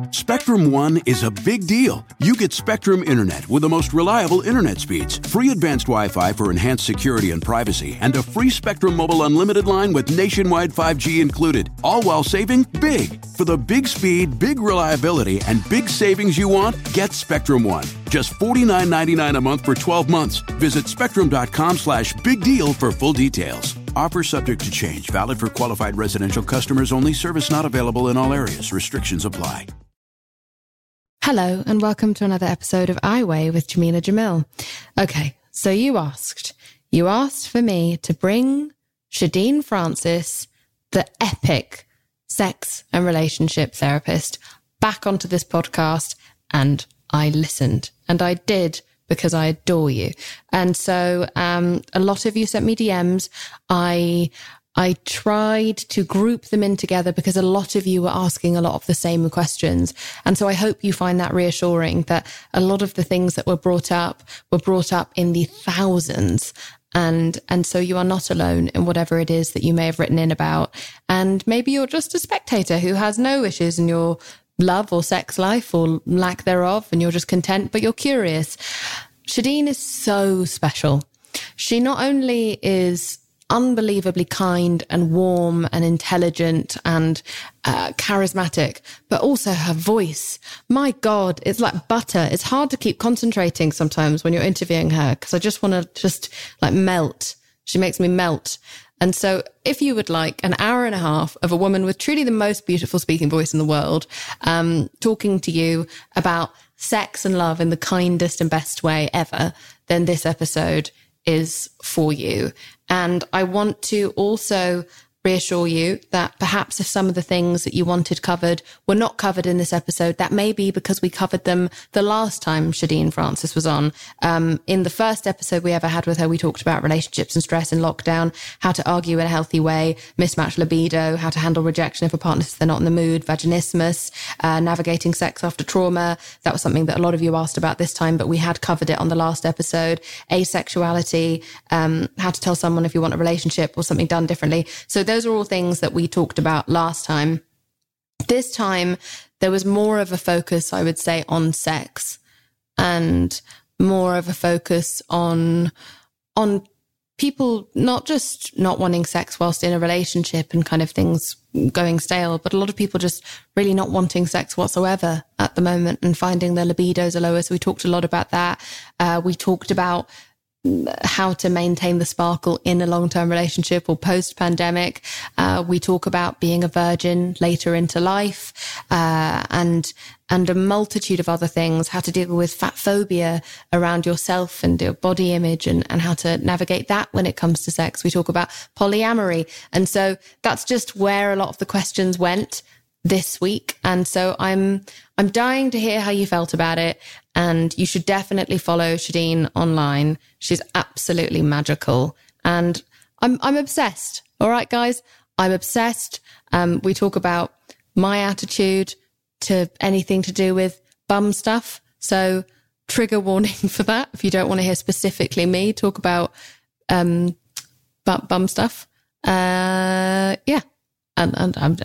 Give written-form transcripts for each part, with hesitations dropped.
Spectrum One is a big deal. You get Spectrum Internet with the most reliable internet speeds, free advanced Wi-Fi for enhanced security and privacy, and a free Spectrum Mobile Unlimited line with nationwide 5G included, all while saving big. For the big speed, big reliability, and big savings you want, get Spectrum One. Just $49.99 a month for 12 months. Visit spectrum.com/big deal for full details. Offer subject to change. Valid for qualified residential customers only. Service not available in all areas. Restrictions apply. Hello and welcome to another episode of I Weigh with Jamila Jamil. Okay, so you asked for me to bring Shadeen Francis, the epic sex and relationship therapist, back onto this podcast, and I listened, and I did because I adore you. And so a lot of you sent me DMs. I tried to group them in together because a lot of you were asking a lot of the same questions. And so I hope you find that reassuring that a lot of the things that were brought up in the thousands. And so you are not alone in whatever it is that you may have written in about. And maybe you're just a spectator who has no issues in your love or sex life or lack thereof, and you're just content, but you're curious. Shadeen is so special. She not only is unbelievably kind and warm and intelligent and charismatic, but also her voice. My God, it's like butter. It's hard to keep concentrating sometimes when you're interviewing her because I just want to melt. She makes me melt. And so if you would like an hour and a half of a woman with truly the most beautiful speaking voice in the world, talking to you about sex and love in the kindest and best way ever, then this episode is for you. And I want to also reassure you that perhaps if some of the things that you wanted covered were not covered in this episode, that may be because we covered them the last time Shadeen Francis was on. In the first episode we ever had with her, we talked about relationships and stress in lockdown, how to argue in a healthy way, mismatched libido, how to handle rejection if a partner says they're not in the mood, vaginismus, navigating sex after trauma. That was something that a lot of you asked about this time, but we had covered it on the last episode. Asexuality, how to tell someone if you want a relationship or something done differently. So those are all things that we talked about last time. This time, there was more of a focus, I would say, on sex and more of a focus on people not just not wanting sex whilst in a relationship and kind of things going stale, but a lot of people just really not wanting sex whatsoever at the moment and finding their libidos are lower. So we talked a lot about that. We talked about how to maintain the sparkle in a long-term relationship or post-pandemic. We talk about being a virgin later into life, and a multitude of other things, how to deal with fat phobia around yourself and your body image and how to navigate that when it comes to sex. We talk about polyamory. And so that's just where a lot of the questions went this week. And so I'm dying to hear how you felt about it. And you should definitely follow Shadeen online. She's absolutely magical. And I'm obsessed. All right, guys, I'm obsessed. We talk about my attitude to anything to do with bum stuff. So trigger warning for that. If you don't want to hear specifically me talk about bum stuff. Yeah. And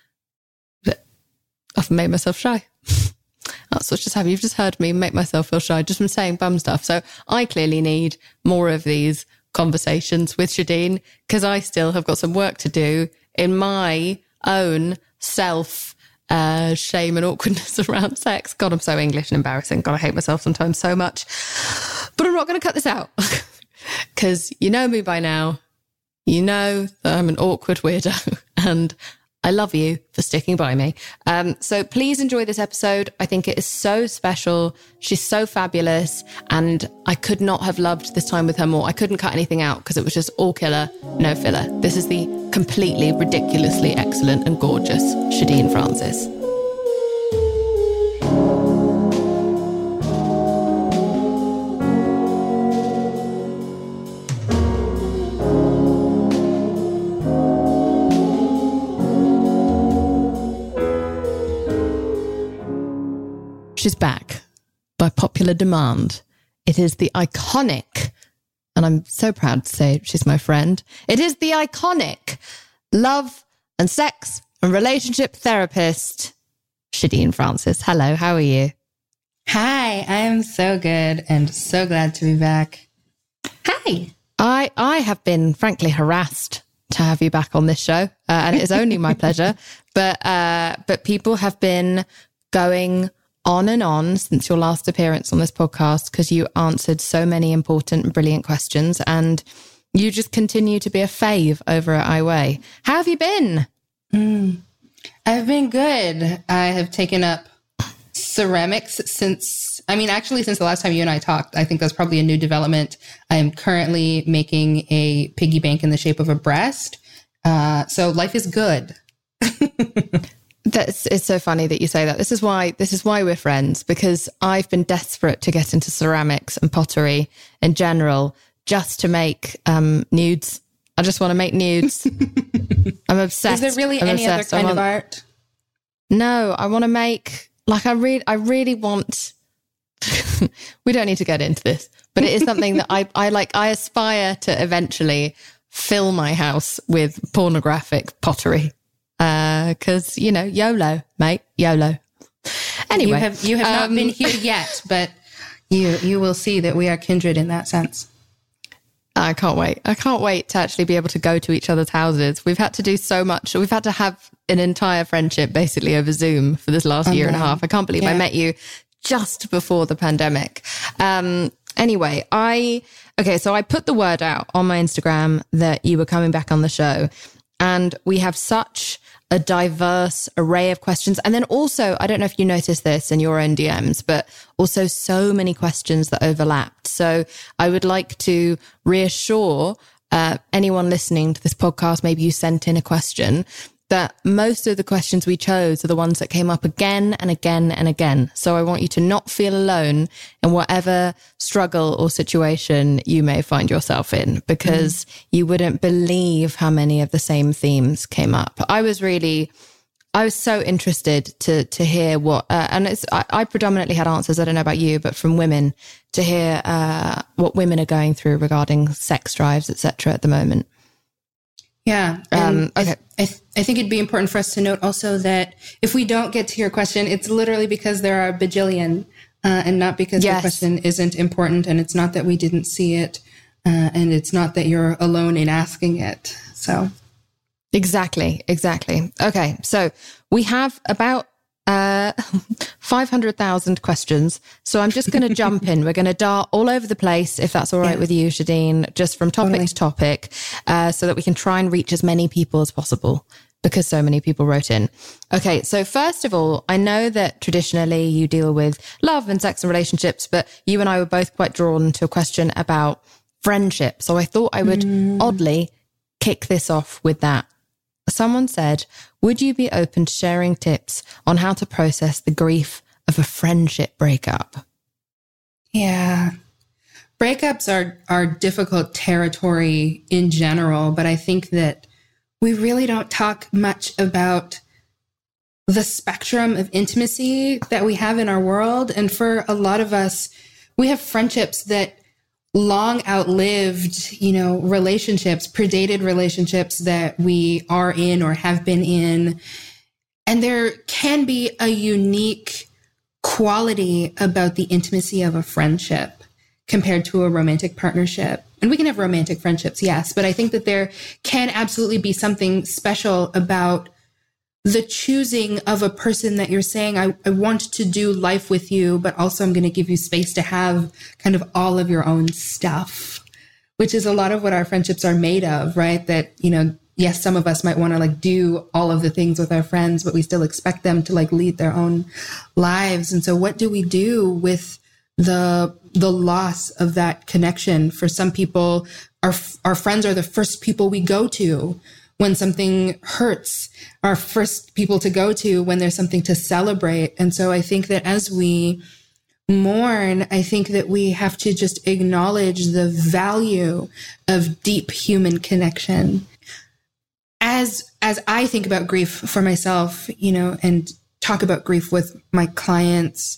I've made myself shy. That's what's just happened. You've just heard me make myself feel shy just from saying bum stuff. So I clearly need more of these conversations with Shadeen because I still have got some work to do in my own self shame and awkwardness around sex. God, I'm so English and embarrassing. God, I hate myself sometimes so much. But I'm not going to cut this out because you know me by now. You know that I'm an awkward weirdo and I love you for sticking by me. So please enjoy this episode. I think it is so special. She's so fabulous. And I could not have loved this time with her more. I couldn't cut anything out because it was just all killer, no filler. This is the completely, ridiculously excellent and gorgeous Shadeen Francis. She's back by popular demand. It is the iconic, and I'm so proud to say she's my friend. It is the iconic love and sex and relationship therapist, Shadeen Francis. Hello, how are you? Hi, I am so good and so glad to be back. Hi. I have been frankly harassed to have you back on this show, and it is only my pleasure. But people have been going on and on since your last appearance on this podcast because you answered so many important and brilliant questions, and you just continue to be a fave over at iWeigh. How have you been? I've been good. I have taken up ceramics since the last time you and I talked. I think that's probably a new development. I am currently making a piggy bank in the shape of a breast. So life is good. It's so funny that you say that. This is why we're friends, because I've been desperate to get into ceramics and pottery in general, just to make nudes. I just want to make nudes. I'm obsessed. Is there really any other kind of art? No, I want to make, like, I really want, we don't need to get into this, but it is something that I aspire to eventually fill my house with pornographic pottery. Cause YOLO, mate, YOLO. Anyway. You have not been here yet, but you will see that we are kindred in that sense. I can't wait. I can't wait to actually be able to go to each other's houses. We've had to do so much. We've had to have an entire friendship basically over Zoom for this last year and a half. I can't believe I met you just before the pandemic. Anyway, so I put the word out on my Instagram that you were coming back on the show, and we have such a diverse array of questions. And then also, I don't know if you noticed this in your own DMs, but also so many questions that overlapped. So I would like to reassure anyone listening to this podcast, maybe you sent in a question, that most of the questions we chose are the ones that came up again and again and again. So I want you to not feel alone in whatever struggle or situation you may find yourself in, because you wouldn't believe how many of the same themes came up. I was so interested to hear what, I predominantly had answers, I don't know about you, but from women, to hear what women are going through regarding sex drives, etc. at the moment. Yeah. Okay. I think it'd be important for us to note also that if we don't get to your question, it's literally because there are a bajillion, and not because the question isn't important, and it's not that we didn't see it, and it's not that you're alone in asking it. So. Exactly. Okay. So we have about 500,000 questions. So I'm just going to jump in. We're going to dart all over the place, if that's all right with you, Shadeen, just from topic to topic, so that we can try and reach as many people as possible, because so many people wrote in. Okay. So first of all, I know that traditionally you deal with love and sex and relationships, but you and I were both quite drawn to a question about friendship. So I thought I would oddly kick this off with that. Someone said, would you be open to sharing tips on how to process the grief of a friendship breakup? Yeah. Breakups are difficult territory in general, but I think that we really don't talk much about the spectrum of intimacy that we have in our world. And for a lot of us, we have friendships that long outlived, relationships, predated relationships that we are in or have been in. And there can be a unique quality about the intimacy of a friendship compared to a romantic partnership. And we can have romantic friendships, yes, but I think that there can absolutely be something special about the choosing of a person that you're saying, I want to do life with you, but also I'm going to give you space to have kind of all of your own stuff, which is a lot of what our friendships are made of, right? That, yes, some of us might want to do all of the things with our friends, but we still expect them to lead their own lives. And so what do we do with the loss of that connection? For some people, our friends are the first people we go to when something hurts, our first people to go to when there's something to celebrate. And so I think that as we mourn, I think that we have to just acknowledge the value of deep human connection. As I think about grief for myself, and talk about grief with my clients,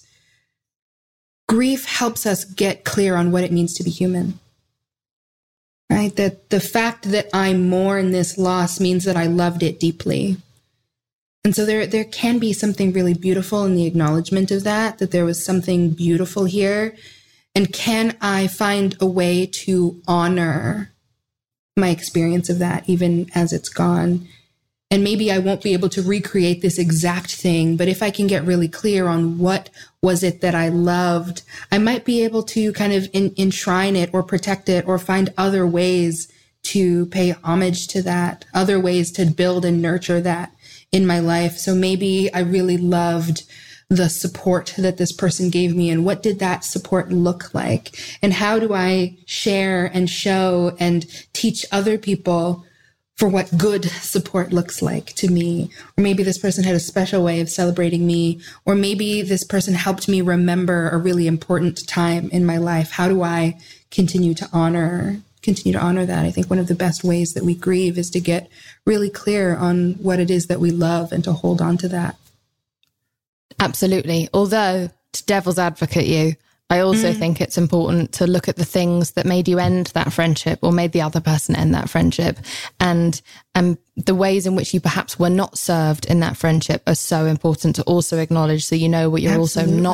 grief helps us get clear on what it means to be human. Right? That the fact that I mourn this loss means that I loved it deeply. And so there can be something really beautiful in the acknowledgement of that there was something beautiful here. And can I find a way to honor my experience of that, even as it's gone? And maybe I won't be able to recreate this exact thing, but if I can get really clear on what was it that I loved, I might be able to kind of enshrine it or protect it or find other ways to pay homage to that, other ways to build and nurture that in my life. So maybe I really loved the support that this person gave me, and what did that support look like? And how do I share and show and teach other people for what good support looks like to me? Or maybe this person had a special way of celebrating me, or maybe this person helped me remember a really important time in my life. How do I continue to honor that? I think one of the best ways that we grieve is to get really clear on what it is that we love and to hold on to that. Absolutely. Although, to devil's advocate you, I also think it's important to look at the things that made you end that friendship or made the other person end that friendship. And the ways in which you perhaps were not served in that friendship are so important to also acknowledge, so you know what you're Absolutely. also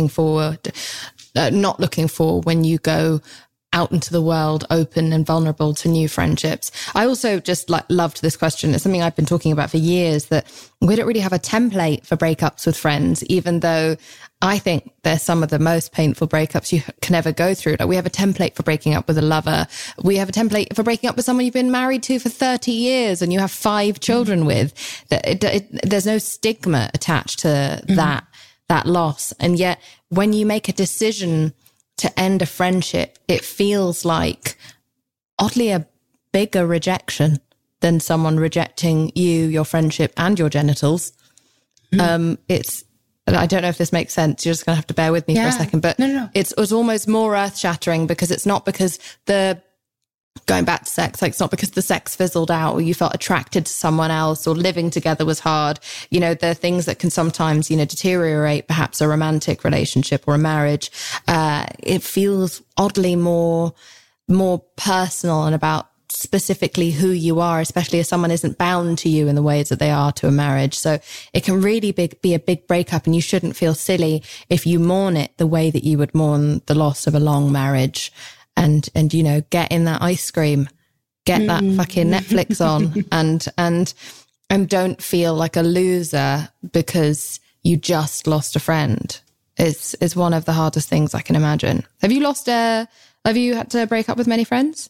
not looking for when you go out into the world, open and vulnerable to new friendships. I also just loved this question. It's something I've been talking about for years, that we don't really have a template for breakups with friends, even though I think they're some of the most painful breakups you can ever go through. Like, we have a template for breaking up with a lover. We have a template for breaking up with someone you've been married to for 30 years and you have 5 children with. There's no stigma attached to that loss. And yet when you make a decision to end a friendship, it feels like oddly a bigger rejection than someone rejecting you, your friendship, and your genitals. I don't know if this makes sense. You're just going to have to bear with me for a second, but No. It's almost more earth shattering, because it's not because going back to sex, like, it's not because the sex fizzled out or you felt attracted to someone else or living together was hard. You know, there are things that can sometimes, deteriorate perhaps a romantic relationship or a marriage. It feels oddly more personal and about specifically who you are, especially if someone isn't bound to you in the ways that they are to a marriage. So it can really be a big breakup, and you shouldn't feel silly if you mourn it the way that you would mourn the loss of a long marriage. And get in that ice cream, get that fucking Netflix on, and don't feel like a loser because you just lost a friend. Is one of the hardest things I can imagine. Have you had to break up with many friends?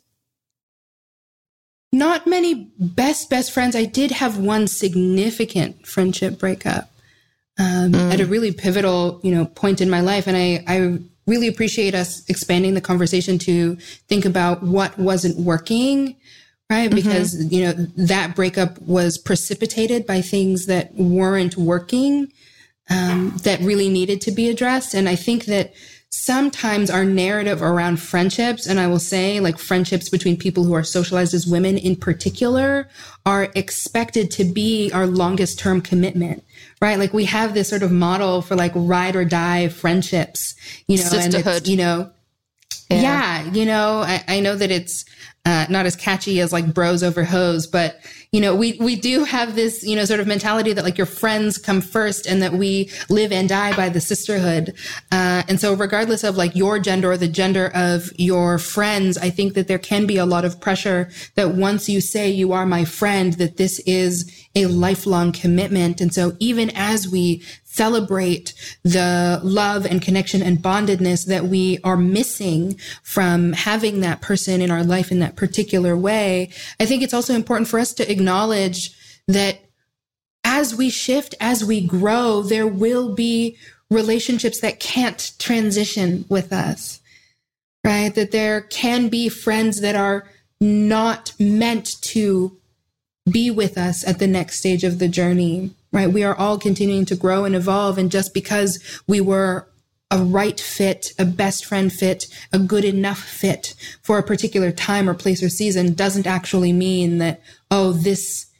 Not many best friends. I did have one significant friendship breakup at a really pivotal, point in my life. And I really appreciate us expanding the conversation to think about what wasn't working, right? Because, that breakup was precipitated by things that weren't working, that really needed to be addressed. And I think that sometimes our narrative around friendships, and I will say like friendships between people who are socialized as women in particular, are expected to be our longest term commitment, right? Like, we have this sort of model for like ride or die friendships, Sisterhood. And it's, I know that it's not as catchy as like bros over hoes, but we do have this, sort of mentality that like your friends come first and that we live and die by the sisterhood. And so regardless of like your gender or the gender of your friends, I think that there can be a lot of pressure that once you say you are my friend, that this is a lifelong commitment. And so even as we celebrate the love and connection and bondedness that we are missing from having that person in our life in that particular way, I think it's also important for us to acknowledge that as we shift, as we grow, there will be relationships that can't transition with us, right? That there can be friends that are not meant to be with us at the next stage of the journey, right? We are all continuing to grow and evolve. And just because we were a right fit, a best friend fit, a good enough fit for a particular time or place or season doesn't actually mean that, this,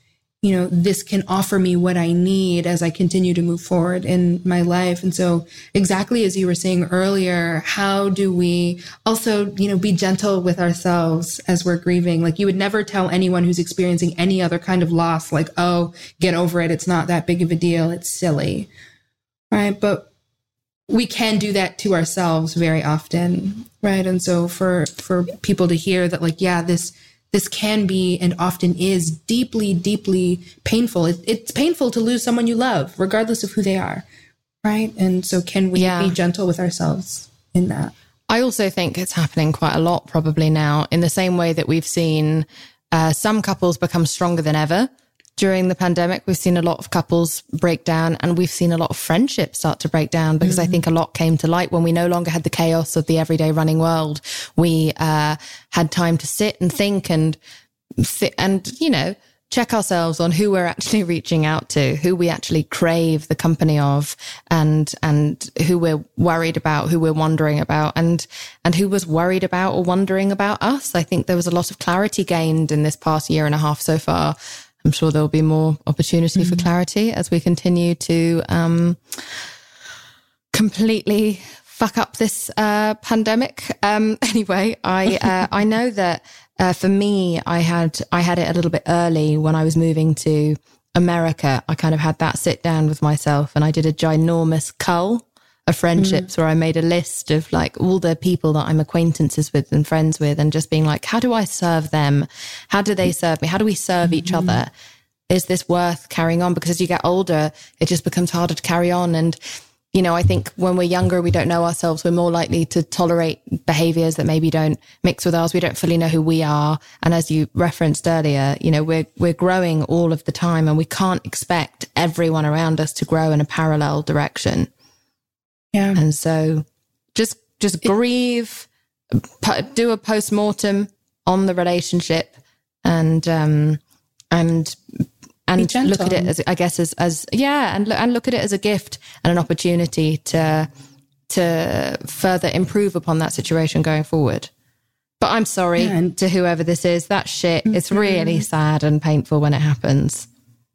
this can offer me what I need as I continue to move forward in my life. And so exactly as you were saying earlier, how do we also, be gentle with ourselves as we're grieving? Like, you would never tell anyone who's experiencing any other kind of loss, like, oh, get over it. It's not that big of a deal. It's silly. Right. But we can do that to ourselves very often. Right. And so for people to hear that, like, yeah, this can be and often is deeply, deeply painful. It's painful to lose someone you love, regardless of who they are, right? And so can we be gentle with ourselves in that? I also think it's happening quite a lot probably now, in the same way that we've seen some couples become stronger than ever. During the pandemic, we've seen a lot of couples break down, and we've seen a lot of friendships start to break down, because I think a lot came to light when we no longer had the chaos of the everyday running world. We had time to sit and think and check ourselves on who we're actually reaching out to, who we actually crave the company of, and who we're worried about, who we're wondering about, and who was worried about or wondering about us. I think there was a lot of clarity gained in this past year and a half so far. I'm sure there'll be more opportunity for clarity as we continue to completely fuck up this pandemic. Anyway, I know that for me, I had it a little bit early when I was moving to America. I kind of had that sit down with myself, and I did a ginormous cull of friendships where I made a list of like all the people that I'm acquaintances with and friends with, and just being like, how do I serve them? How do they serve me? How do we serve each other? Is this worth carrying on? Because as you get older, it just becomes harder to carry on. And, I think when we're younger, we don't know ourselves. We're more likely to tolerate behaviors that maybe don't mix with ours. We don't fully know who we are. And as you referenced earlier, we're growing all of the time, and we can't expect everyone around us to grow in a parallel direction. Yeah. And so just grieve, do a post-mortem on the relationship, and look at it as, I guess, and look at it as a gift and an opportunity to further improve upon that situation going forward. But I'm sorry to whoever this is. That shit, it's really sad and painful when it happens.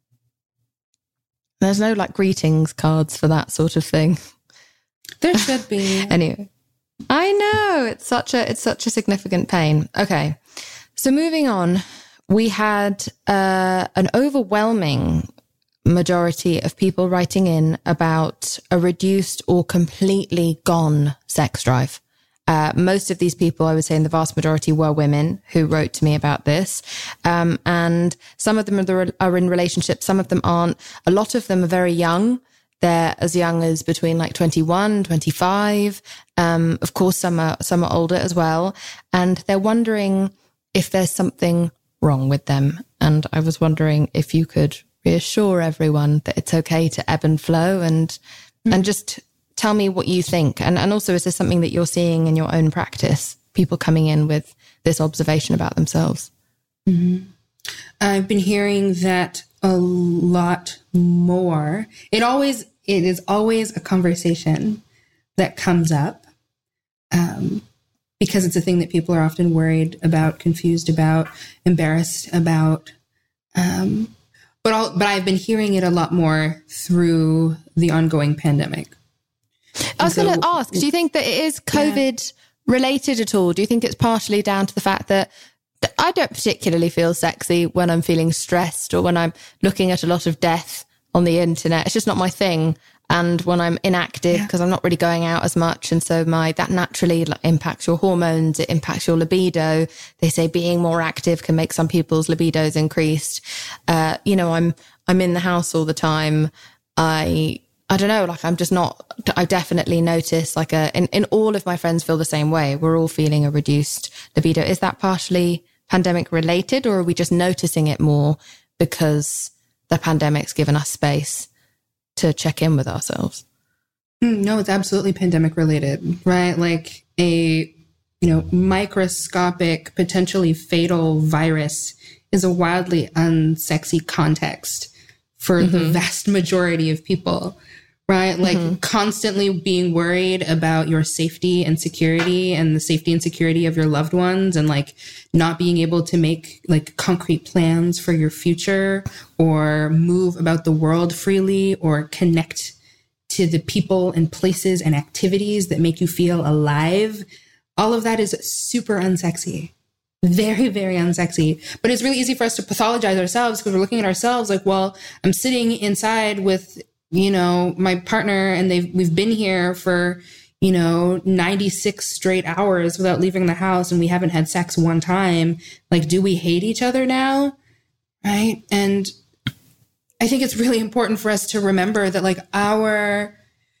There's no like greetings cards for that sort of thing. There should be. Anyway, I know it's such a significant pain. Okay. So moving on, we had an overwhelming majority of people writing in about a reduced or completely gone sex drive. Most of these people, I would say in the vast majority, were women who wrote to me about this. And some of them are in relationships, some of them aren't. A lot of them are very young. They're as young as between like 21, 25. Of course, some are older as well. And they're wondering if there's something wrong with them. And I was wondering if you could reassure everyone that it's okay to ebb and flow, and just tell me what you think. And also, is this something that you're seeing in your own practice? People coming in with this observation about themselves? Mm-hmm. I've been hearing that a lot more. It is always a conversation that comes up, because it's a thing that people are often worried about, confused about, embarrassed about. But I've been hearing it a lot more through the ongoing pandemic. I was going to ask, do you think that it is COVID related at all? Do you think it's partially down to the fact that I don't particularly feel sexy when I'm feeling stressed or when I'm looking at a lot of death on the internet? It's just not my thing. And when I'm inactive, because I'm not really going out as much, and so that naturally impacts your hormones, it impacts your libido. They say being more active can make some people's libidos increased. I'm in the house all the time. I don't know, like I'm just not, I definitely notice in all of my friends feel the same way. We're all feeling a reduced libido. Is that partially pandemic related, or are we just noticing it more because the pandemic's given us space to check in with ourselves? No, it's absolutely pandemic related, right? Like a, microscopic, potentially fatal virus is a wildly unsexy context for the vast majority of people, right? Like constantly being worried about your safety and security and the safety and security of your loved ones, and like not being able to make like concrete plans for your future or move about the world freely or connect to the people and places and activities that make you feel alive. All of that is super unsexy. Very, very unsexy. But it's really easy for us to pathologize ourselves because we're looking at ourselves like, well, I'm sitting inside with, you know, my partner and we've been here for, you know, 96 straight hours without leaving the house and we haven't had sex one time. Like, do we hate each other now? Right. And I think it's really important for us to remember that like our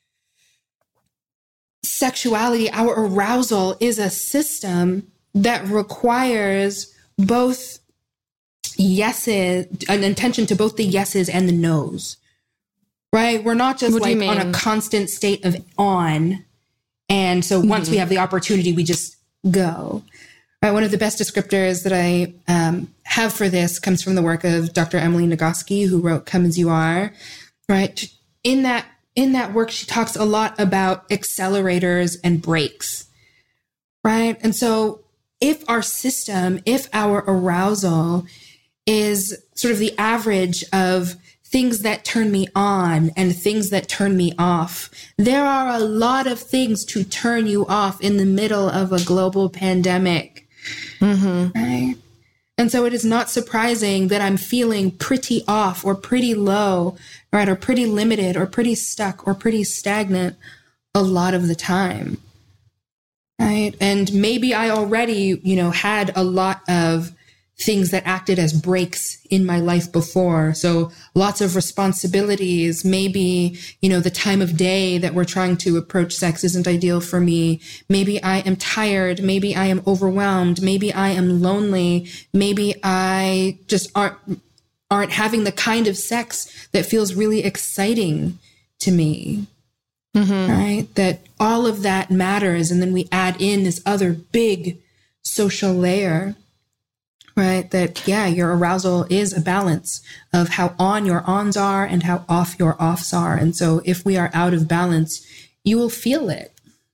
sexuality, our arousal is a system that requires both yeses, an attention to both the yeses and the nos, right? We're not just like on a constant state of on. And so once we have the opportunity, we just go. Right? One of the best descriptors that I have for this comes from the work of Dr. Emily Nagoski, who wrote Come As You Are, right? In that work, she talks a lot about accelerators and brakes, right? And so if our arousal is sort of the average of things that turn me on and things that turn me off, there are a lot of things to turn you off in the middle of a global pandemic, right? And so it is not surprising that I'm feeling pretty off or pretty low, right? Or pretty limited or pretty stuck or pretty stagnant a lot of the time. Right. And maybe I already, you know, had a lot of things that acted as brakes in my life before. So lots of responsibilities. Maybe, you know, the time of day that we're trying to approach sex isn't ideal for me. Maybe I am tired. Maybe I am overwhelmed. Maybe I am lonely. Maybe I just aren't having the kind of sex that feels really exciting to me. Right? That all of that matters. And then we add in this other big social layer, right? That, yeah, your arousal is a balance of how on your ons are and how off your offs are. And so if we are out of balance, you will feel it.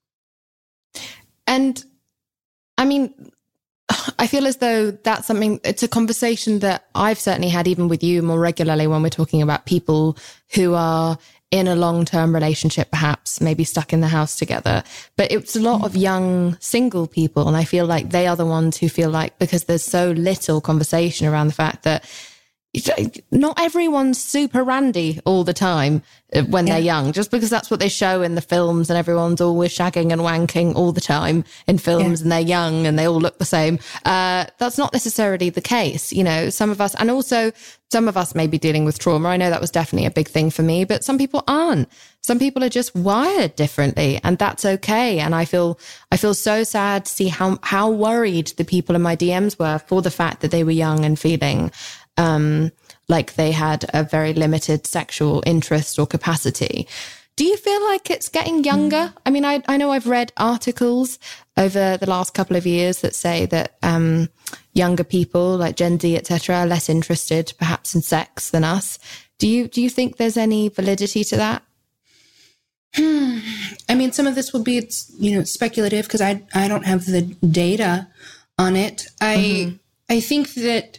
And I mean, I feel as though that's something, it's a conversation that I've certainly had even with you more regularly when we're talking about people who are in a long-term relationship, perhaps maybe stuck in the house together. But it's a lot of young single people. And I feel like they are the ones who feel like, because there's so little conversation around the fact that not everyone's super randy all the time when they're young, just because that's what they show in the films and everyone's always shagging and wanking all the time in films and they're young and they all look the same. That's not necessarily the case. You know, some of us may be dealing with trauma. I know that was definitely a big thing for me, but some people aren't. Some people are just wired differently, and that's okay. And I feel so sad to see how worried the people in my DMs were for the fact that they were young and feeling like they had a very limited sexual interest or capacity. Do you feel like it's getting younger? I mean, I know I've read articles over the last couple of years that say that younger people like Gen Z, etc., are less interested perhaps in sex than us. Do you think there's any validity to that? I mean, some of this will be, speculative because I don't have the data on it. I think that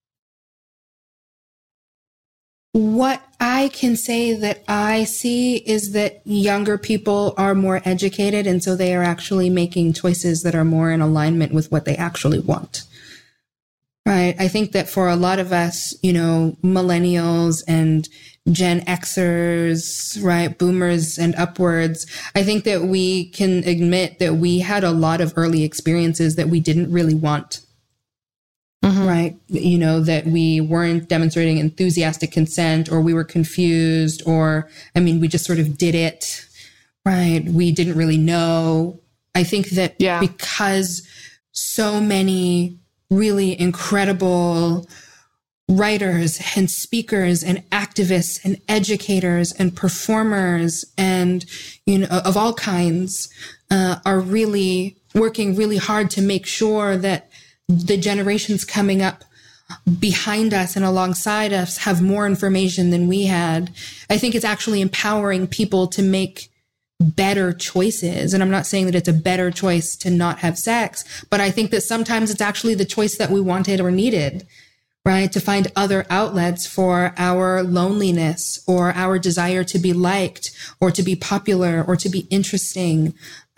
what I can say that I see is that younger people are more educated, and so they are actually making choices that are more in alignment with what they actually want. Right. I think that for a lot of us, millennials and Gen Xers, right, boomers and upwards, I think that we can admit that we had a lot of early experiences that we didn't really want. Right. That we weren't demonstrating enthusiastic consent, or we were confused, or, we just sort of did it. Right. We didn't really know. I think that because so many really incredible writers and speakers and activists and educators and performers and, of all kinds, are really working really hard to make sure that the generations coming up behind us and alongside us have more information than we had. I think it's actually empowering people to make better choices. And I'm not saying that it's a better choice to not have sex, but I think that sometimes it's actually the choice that we wanted or needed, right? To find other outlets for our loneliness or our desire to be liked or to be popular or to be interesting,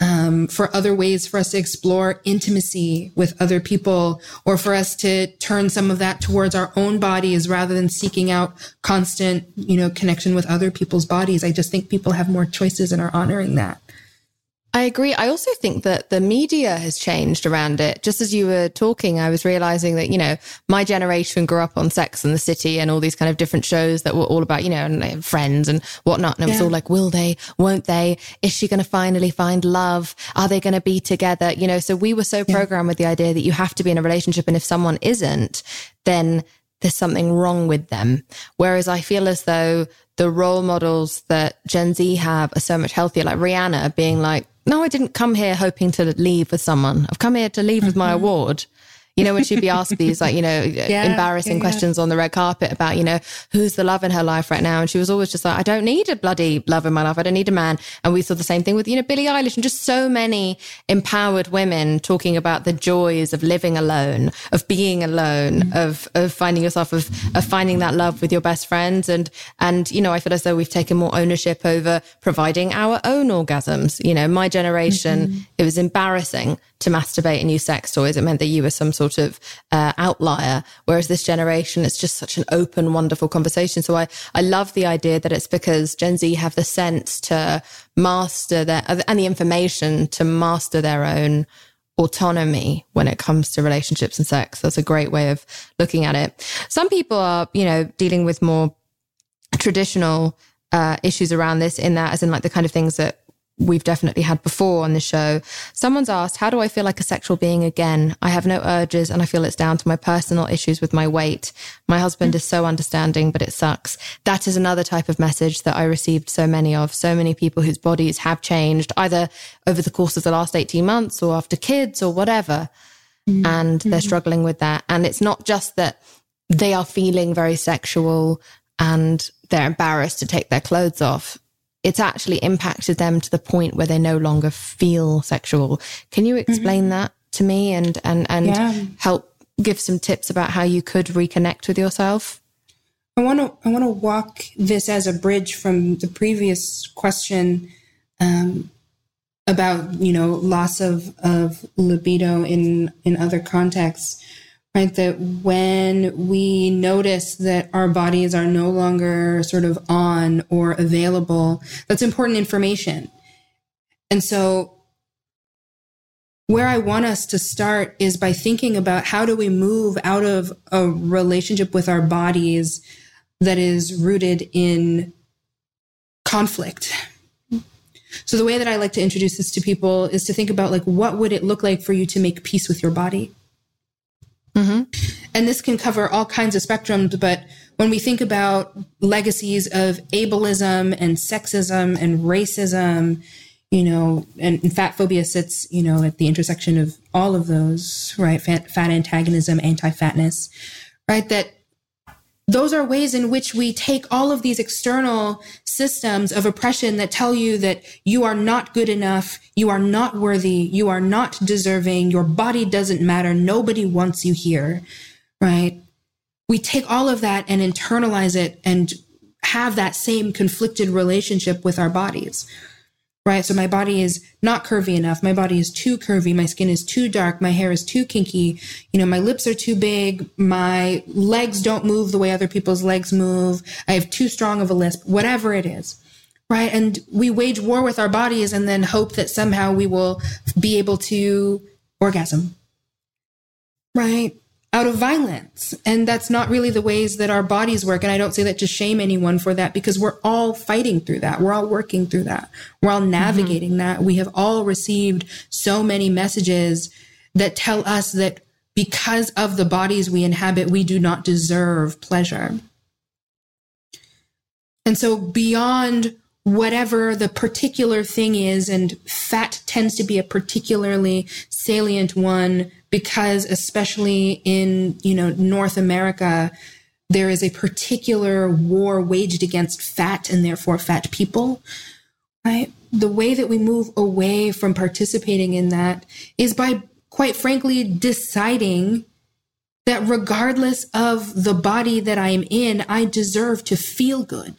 for other ways for us to explore intimacy with other people, or for us to turn some of that towards our own bodies rather than seeking out constant, connection with other people's bodies. I just think people have more choices and are honoring that. I agree. I also think that the media has changed around it. Just as you were talking, I was realizing that, my generation grew up on Sex and the City and all these kind of different shows that were all about, and Friends and whatnot. And it was all like, will they, won't they? Is she going to finally find love? Are they going to be together? So we were so programmed with the idea that you have to be in a relationship. And if someone isn't, then there's something wrong with them. Whereas I feel as though the role models that Gen Z have are so much healthier, like Rihanna being like, no, I didn't come here hoping to leave with someone. I've come here to leave with my award. When she'd be asked these embarrassing questions on the red carpet about, who's the love in her life right now. And she was always just like, I don't need a bloody love in my life. I don't need a man. And we saw the same thing with, Billie Eilish and just so many empowered women talking about the joys of living alone, of being alone, of finding yourself, of finding that love with your best friends. And I feel as though we've taken more ownership over providing our own orgasms. My generation, it was embarrassing to masturbate and use sex toys. It meant that you were some sort of outlier. Whereas this generation, it's just such an open, wonderful conversation. So I love the idea that it's because Gen Z have the sense to master and the information to master their own autonomy when it comes to relationships and sex. That's a great way of looking at it. Some people are, dealing with more traditional issues around this, in that, as in like the kind of things that we've definitely had before on the show. Someone's asked, how do I feel like a sexual being again? I have no urges and I feel it's down to my personal issues with my weight. My husband is so understanding, but it sucks. That is another type of message that I received so many people whose bodies have changed either over the course of the last 18 months or after kids or whatever. And they're struggling with that. And it's not just that they are feeling very sexual and they're embarrassed to take their clothes off. It's actually impacted them to the point where they no longer feel sexual. Can you explain that to me and help give some tips about how you could reconnect with yourself? I want to walk this as a bridge from the previous question about loss of libido in other contexts. Right, that when we notice that our bodies are no longer sort of on or available, that's important information. And so where I want us to start is by thinking about how do we move out of a relationship with our bodies that is rooted in conflict. So the way that I like to introduce this to people is to think about, like, what would it look like for you to make peace with your body? And this can cover all kinds of spectrums, but when we think about legacies of ableism and sexism and racism, and fat phobia sits, at the intersection of all of those, right? Fat antagonism, anti-fatness, right? That those are ways in which we take all of these external systems of oppression that tell you that you are not good enough, you are not worthy, you are not deserving, your body doesn't matter, nobody wants you here, right? We take all of that and internalize it and have that same conflicted relationship with our bodies, right? So my body is not curvy enough. My body is too curvy. My skin is too dark. My hair is too kinky. My lips are too big. My legs don't move the way other people's legs move. I have too strong of a lisp, whatever it is, right? And we wage war with our bodies and then hope that somehow we will be able to orgasm, right? Out of violence. And that's not really the ways that our bodies work. And I don't say that to shame anyone for that, because we're all fighting through that. We're all working through that. We're all navigating that. We have all received so many messages that tell us that because of the bodies we inhabit, we do not deserve pleasure. And so beyond whatever the particular thing is, and fat tends to be a particularly salient one because especially in, North America, there is a particular war waged against fat and therefore fat people, right? The way that we move away from participating in that is by, quite frankly, deciding that regardless of the body that I'm in, I deserve to feel good.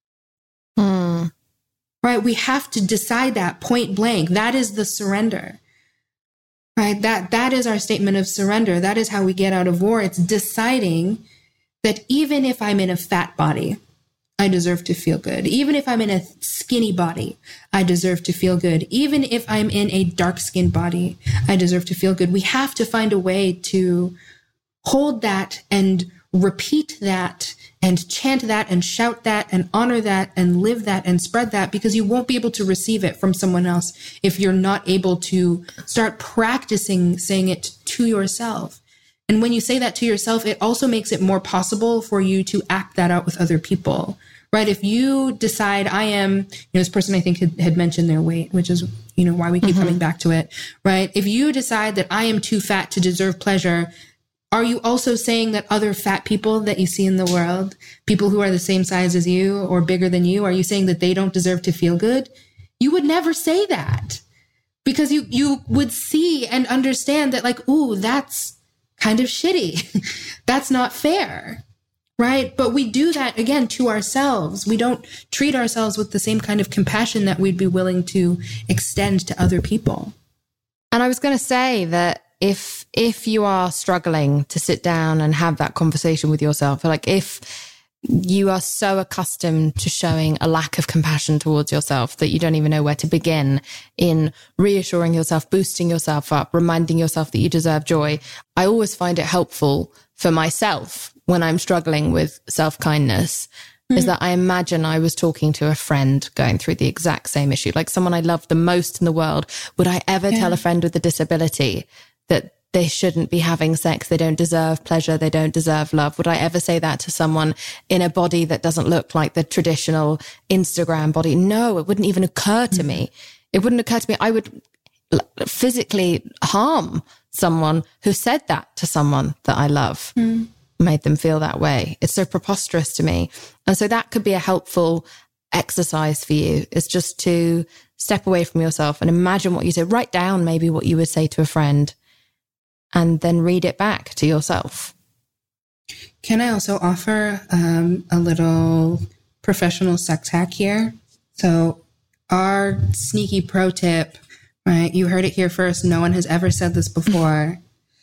Right? We have to decide that point blank. That is the surrender. Right? That is our statement of surrender. That is how we get out of war. It's deciding that even if I'm in a fat body, I deserve to feel good. Even if I'm in a skinny body, I deserve to feel good. Even if I'm in a dark-skinned body, I deserve to feel good. We have to find a way to hold that and repeat that and chant that and shout that and honor that and live that and spread that, because you won't be able to receive it from someone else if you're not able to start practicing saying it to yourself. And when you say that to yourself, it also makes it more possible for you to act that out with other people, right? If you decide I am, this person I think had mentioned their weight, which is, why we keep coming back to it, right? If you decide that I am too fat to deserve pleasure, are you also saying that other fat people that you see in the world, people who are the same size as you or bigger than you, are you saying that they don't deserve to feel good? You would never say that, because you would see and understand that, like, ooh, that's kind of shitty. That's not fair, right? But we do that, again, to ourselves. We don't treat ourselves with the same kind of compassion that we'd be willing to extend to other people. And I was going to say that if you are struggling to sit down and have that conversation with yourself, like if you are so accustomed to showing a lack of compassion towards yourself that you don't even know where to begin in reassuring yourself, boosting yourself up, reminding yourself that you deserve joy, I always find it helpful for myself when I'm struggling with self-kindness is that I imagine I was talking to a friend going through the exact same issue, like someone I love the most in the world. Would I ever tell a friend with a disability that they shouldn't be having sex, they don't deserve pleasure, they don't deserve love? Would I ever say that to someone in a body that doesn't look like the traditional Instagram body? No, it wouldn't even occur to me. It wouldn't occur to me. I would physically harm someone who said that to someone that I love, made them feel that way. It's so preposterous to me. And so that could be a helpful exercise for you, is just to step away from yourself and imagine what you say. Write down maybe what you would say to a friend and then read it back to yourself. Can I also offer a little professional sex hack here? So our sneaky pro tip, right? You heard it here first. No one has ever said this before.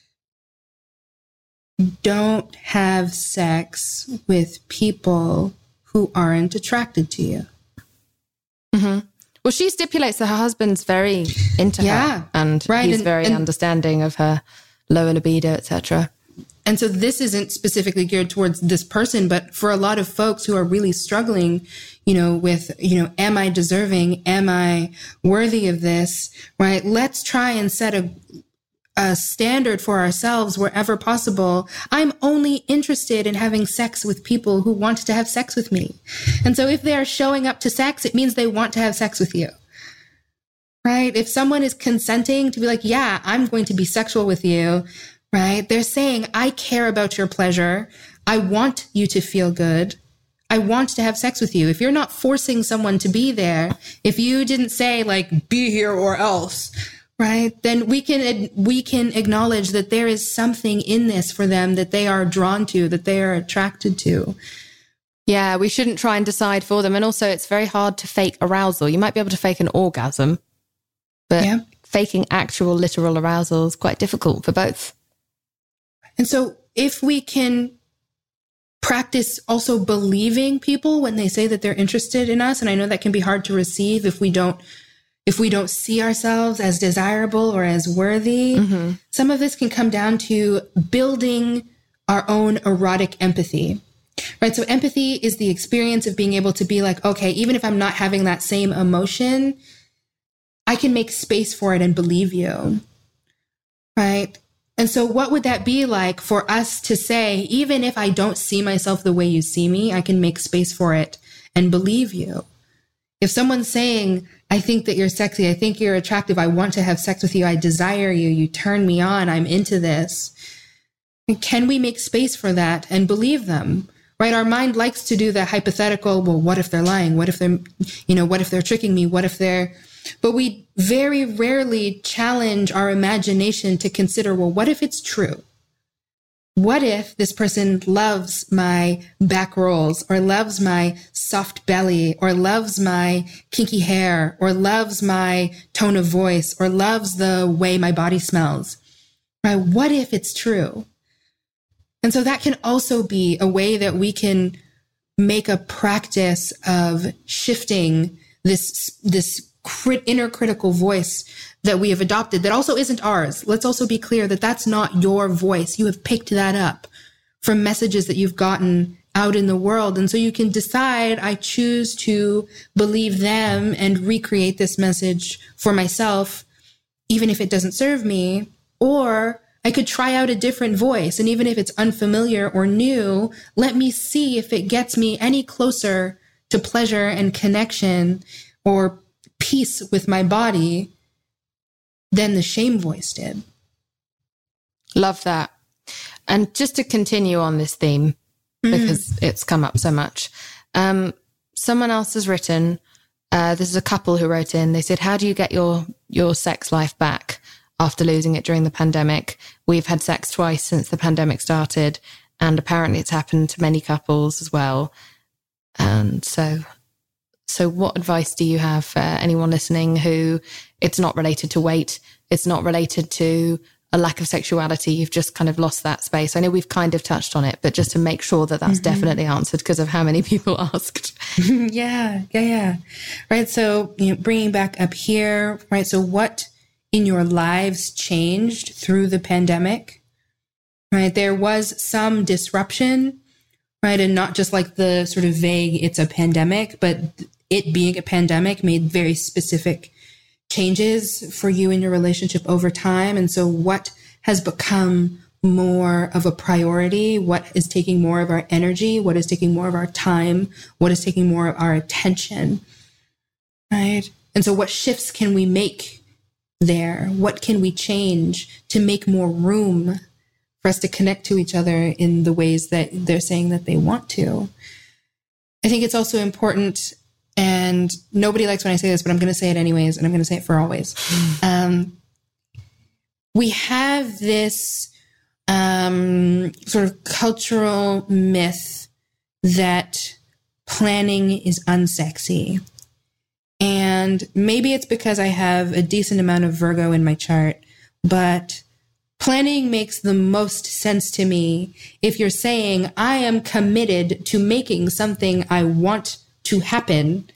Don't have sex with people who aren't attracted to you. Well, she stipulates that her husband's very into her and he's very understanding of her lower libido, etc. And so this isn't specifically geared towards this person, but for a lot of folks who are really struggling, with, am I deserving? Am I worthy of this? Right? Let's try and set a standard for ourselves wherever possible. I'm only interested in having sex with people who want to have sex with me. And so if they're showing up to sex, it means they want to have sex with you. Right? If someone is consenting to be like, yeah, I'm going to be sexual with you, right? They're saying, I care about your pleasure. I want you to feel good. I want to have sex with you. If you're not forcing someone to be there, if you didn't say like, be here or else, right? Then we can acknowledge that there is something in this for them that they are drawn to, that they are attracted to. Yeah, we shouldn't try and decide for them. And also it's very hard to fake arousal. You might be able to fake an orgasm, but faking actual literal arousal is quite difficult for both. And so if we can practice also believing people when they say that they're interested in us, and I know that can be hard to receive if we don't see ourselves as desirable or as worthy, some of this can come down to building our own erotic empathy, right? So empathy is the experience of being able to be like, okay, even if I'm not having that same emotion, I can make space for it and believe you, right? And so what would that be like for us to say, even if I don't see myself the way you see me, I can make space for it and believe you? If someone's saying, I think that you're sexy, I think you're attractive, I want to have sex with you, I desire you, you turn me on, I'm into this. Can we make space for that and believe them? Right? Our mind likes to do the hypothetical, well, what if they're lying? What if they're, what if they're tricking me? What if but we very rarely challenge our imagination to consider, well, what if it's true? What if this person loves my back rolls, or loves my soft belly, or loves my kinky hair, or loves my tone of voice, or loves the way my body smells? Right? What if it's true? And so that can also be a way that we can make a practice of shifting this inner critical voice that we have adopted that also isn't ours. Let's also be clear that that's not your voice. You have picked that up from messages that you've gotten out in the world. And so you can decide, I choose to believe them and recreate this message for myself, even if it doesn't serve me, or I could try out a different voice. And even if it's unfamiliar or new, let me see if it gets me any closer to pleasure and connection or peace with my body than the shame voice did. Love that. And just to continue on this theme, because it's come up so much, someone else has written, this is a couple who wrote in, they said, how do you get your sex life back after losing it during the pandemic? We've had sex twice since the pandemic started, and apparently it's happened to many couples as well. And so what advice do you have for anyone listening who it's not related to weight, it's not related to a lack of sexuality, you've just kind of lost that space? I know we've kind of touched on it, but just to make sure that that's definitely answered because of how many people asked. Yeah. Right. So, bringing back up here, right. So what in your lives changed through the pandemic, right? There was some disruption, right? And not just like the sort of vague, it's a pandemic, but it being a pandemic made very specific changes for you in your relationship over time. And so what has become more of a priority? What is taking more of our energy? What is taking more of our time? What is taking more of our attention, right? And so what shifts can we make there? What can we change to make more room for us to connect to each other in the ways that they're saying that they want to? I think it's also important, and nobody likes when I say this, but I'm going to say it anyways, and I'm going to say it for always. We have this sort of cultural myth that planning is unsexy. And maybe it's because I have a decent amount of Virgo in my chart, but planning makes the most sense to me if you're saying, I am committed to making something I want to happen.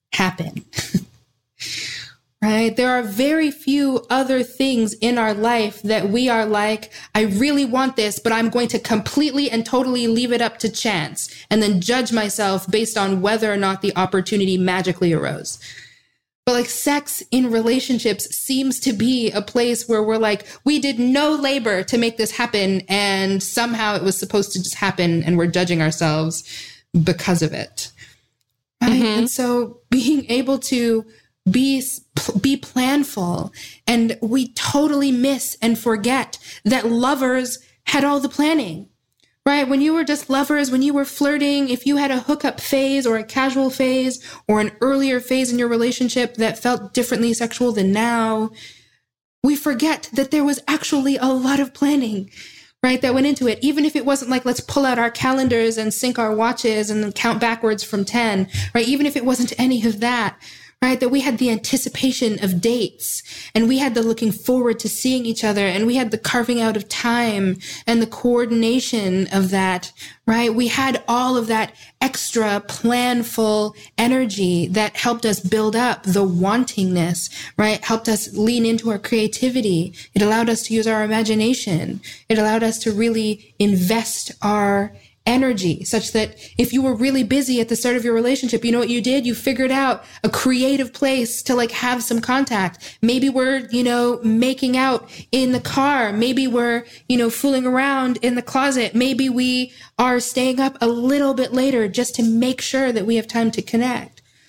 Right? There are very few other things in our life that we are like, I really want this, but I'm going to completely and totally leave it up to chance and then judge myself based on whether or not the opportunity magically arose. But like sex in relationships seems to be a place where we're like, we did no labor to make this happen, and somehow it was supposed to just happen, and we're judging ourselves because of it. Right? And so being able to be planful, and we totally miss and forget that lovers had all the planning, right? When you were just lovers, when you were flirting, if you had a hookup phase or a casual phase or an earlier phase in your relationship that felt differently sexual than now, we forget that there was actually a lot of planning, right, that went into it. Even if it wasn't like, let's pull out our calendars and sync our watches and then count backwards from 10, right? Even if it wasn't any of that, right? That we had the anticipation of dates, and we had the looking forward to seeing each other, and we had the carving out of time and the coordination of that, right? We had all of that extra planful energy that helped us build up the wantingness, right? Helped us lean into our creativity. It allowed us to use our imagination. It allowed us to really invest our energy, such that if you were really busy at the start of your relationship, you know what you did? You figured out a creative place to like have some contact. Maybe we're, making out in the car. Maybe we're, fooling around in the closet. Maybe we are staying up a little bit later just to make sure that we have time to connect.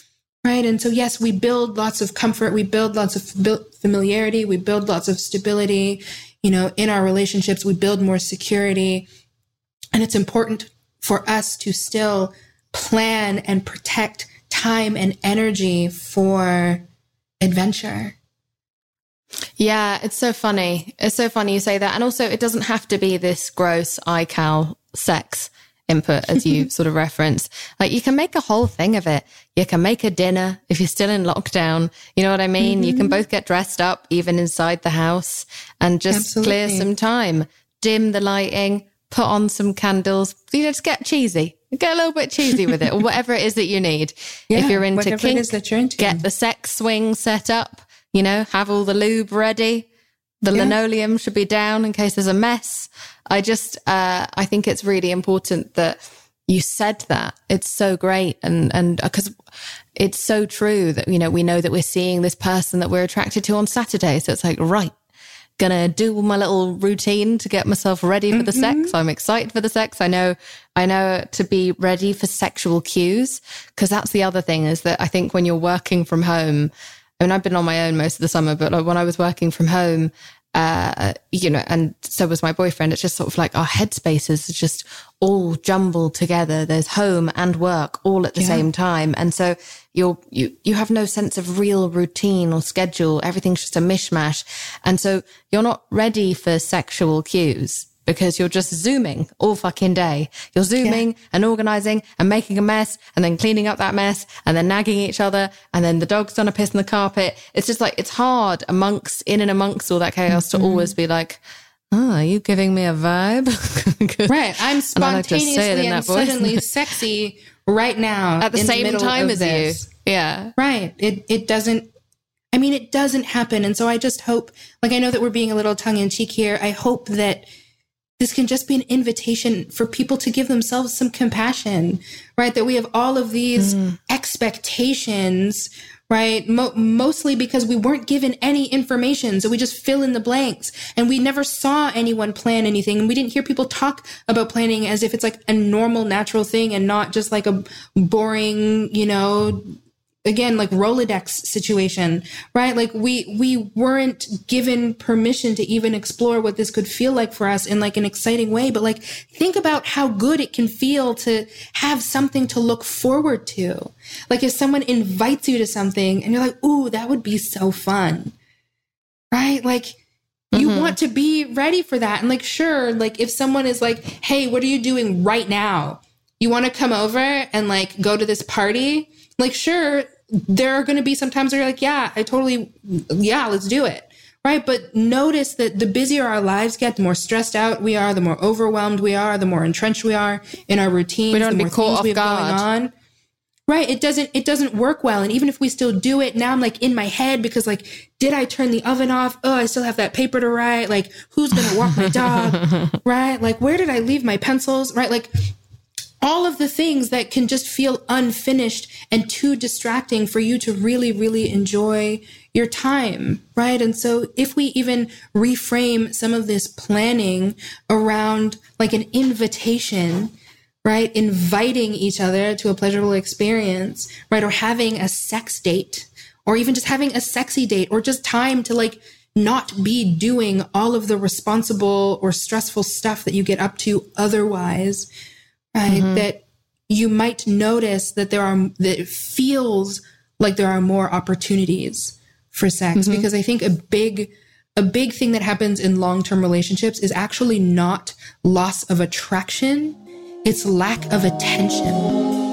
right? And so, yes, we build lots of comfort. We build lots of familiarity. We build lots of stability, in our relationships. We build more security. And it's important for us to still plan and protect time and energy for adventure. Yeah, it's so funny. It's so funny you say that. And also, it doesn't have to be this gross iCal sex input, as you sort of reference. Like, you can make a whole thing of it. You can make a dinner if you're still in lockdown. You know what I mean? You can both get dressed up, even inside the house, and just clear some time. Dim the lighting, put on some candles. Just get cheesy. Get a little bit cheesy with it, or whatever it is that you need. Yeah, if you're into kink, it is that you're into. Get the sex swing set up. Have all the lube ready. The linoleum should be down in case there's a mess. I think it's really important that you said that. It's so great. And because it's so true that, we know that we're seeing this person that we're attracted to on Saturday. So it's like, right, gonna do my little routine to get myself ready for the sex. I'm excited for the sex. I know to be ready for sexual cues, because that's the other thing, is that I think when you're working from home, I've been on my own most of the summer, but when I was working from home, and so was my boyfriend, it's just sort of like our headspaces are just all jumbled together. There's home and work all at the same time. And so you have no sense of real routine or schedule. Everything's just a mishmash. And so you're not ready for sexual cues, because you're just zooming all fucking day. You're zooming and organizing and making a mess and then cleaning up that mess and then nagging each other. And then the dog's done a piss in the carpet. It's just like, it's hard amongst all that chaos to always be like, oh, are you giving me a vibe? Right. I'm spontaneously and suddenly sexy right now. At the same time as you. Yeah. Right. It doesn't happen. And so I just hope, I know that we're being a little tongue in cheek here. I hope that this can just be an invitation for people to give themselves some compassion, right? That we have all of these expectations, right? Mostly because we weren't given any information. So we just fill in the blanks, and we never saw anyone plan anything. And we didn't hear people talk about planning as if it's like a normal, natural thing and not just like a boring, again, like Rolodex situation, right? Like we weren't given permission to even explore what this could feel like for us in like an exciting way. But like, think about how good it can feel to have something to look forward to. Like, if someone invites you to something and you're like, ooh, that would be so fun, right? Like, you want to be ready for that. And like, sure, like if someone is like, hey, what are you doing right now? You want to come over and like go to this party? Like, sure, there are going to be some times where you're like, let's do it. Right. But notice that the busier our lives get, the more stressed out we are, the more overwhelmed we are, the more entrenched we are in our routines, we don't the more things we have going on. Right. It doesn't work well. And even if we still do it, now I'm like in my head because like, did I turn the oven off? Oh, I still have that paper to write. Like, who's going to walk my dog? Right. Like, where did I leave my pencils? Right. Like, all of the things that can just feel unfinished and too distracting for you to really, really enjoy your time, right? And so if we even reframe some of this planning around like an invitation, right? Inviting each other to a pleasurable experience, right? Or having a sex date, or even just having a sexy date, or just time to like not be doing all of the responsible or stressful stuff that you get up to otherwise, right? That you might notice that that it feels like there are more opportunities for sex. Because I think a big thing that happens in long-term relationships is actually not loss of attraction. It's lack of attention.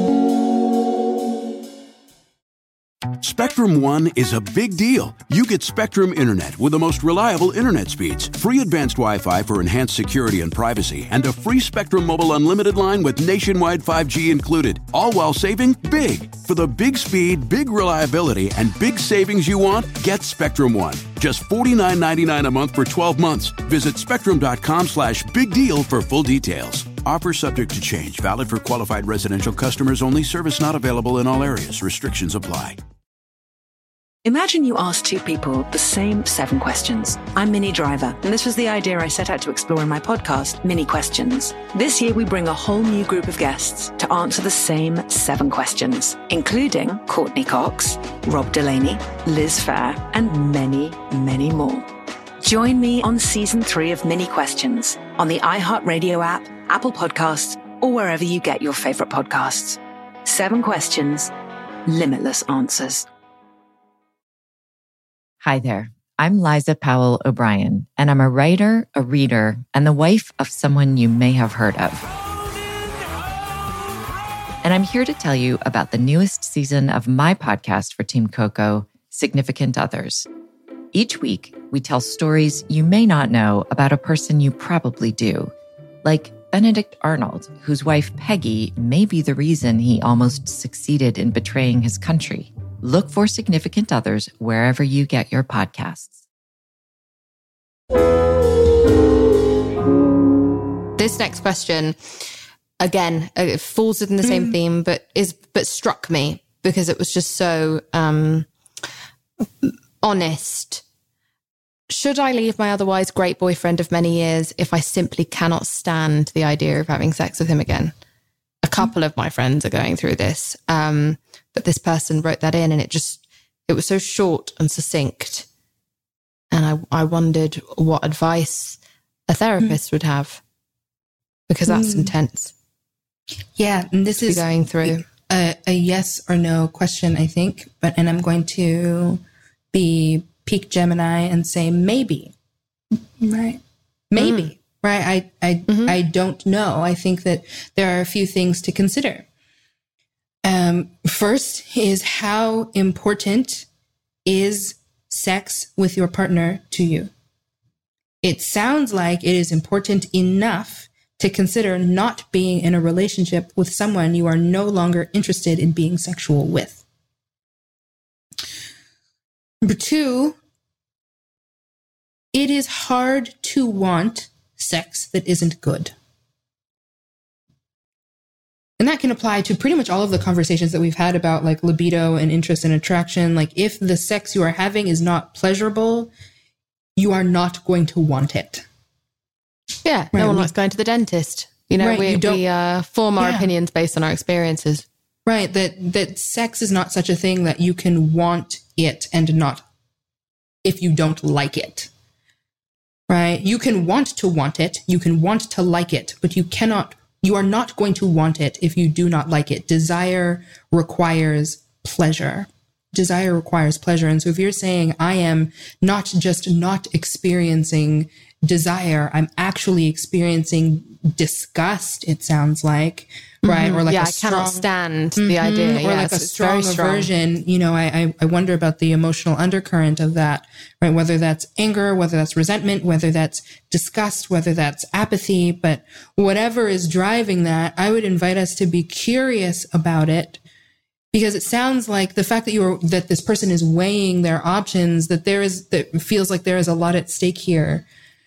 Spectrum One is a big deal. You get Spectrum Internet with the most reliable internet speeds, free advanced Wi-Fi for enhanced security and privacy, and a free Spectrum Mobile unlimited line with nationwide 5G included, all while saving big. For the big speed, big reliability, and big savings you want, get Spectrum One. Just $49.99 a month for 12 months. Visit spectrum.com/big deal for full details. Offer subject to change. Valid for qualified residential customers only. Service not available in all areas. Restrictions apply. Imagine you ask two people the same 7 questions. I'm Minnie Driver, and this was the idea I set out to explore in my podcast, Minnie Questions. This year, we bring a whole new group of guests to answer the same 7 questions, including Courtney Cox, Rob Delaney, Liz Phair, and many, many more. Join me on Season 3 of Minnie Questions on the iHeartRadio app, Apple Podcasts, or wherever you get your favorite podcasts. 7 questions, limitless answers. Hi there. I'm Liza Powell O'Brien, and I'm a writer, a reader, and the wife of someone you may have heard of. And I'm here to tell you about the newest season of my podcast for Team Coco, Significant Others. Each week, we tell stories you may not know about a person you probably do, like Benedict Arnold, whose wife Peggy may be the reason he almost succeeded in betraying his country. Look for Significant Others wherever you get your podcasts. This next question, again, it falls within the same theme, but struck me because it was just so honest. Should I leave my otherwise great boyfriend of many years if I simply cannot stand the idea of having sex with him again? A couple of my friends are going through this. But this person wrote that in, and it was so short and succinct. And I wondered what advice a therapist would have, because that's intense. Yeah. And this is going through a yes or no question, I think. And I'm going to be peak Gemini and say maybe. Right. Maybe. Right. I don't know. I think that there are a few things to consider. First is, how important is sex with your partner to you? It sounds like it is important enough to consider not being in a relationship with someone you are no longer interested in being sexual with. Number 2, it is hard to want sex that isn't good. And that can apply to pretty much all of the conversations that we've had about like libido and interest and attraction. Like, if the sex you are having is not pleasurable, you are not going to want it. Yeah. Right. No one likes going to the dentist. You know, we form our opinions based on our experiences. Right. That sex is not such a thing that you can want it and not if you don't like it. Right. You can want it. You can want to like it, but you are not going to want it if you do not like it. Desire requires pleasure. Desire requires pleasure. And so if you're saying, I am not just not experiencing desire, I'm actually experiencing disgust, it sounds like, right? Or like I cannot stand the idea. Or like a strong aversion. You know, I wonder about the emotional undercurrent of that, right? Whether that's anger, whether that's resentment, whether that's disgust, whether that's apathy, but whatever is driving that, I would invite us to be curious about it, because it sounds like the fact that this person is weighing their options, that feels like there is a lot at stake here.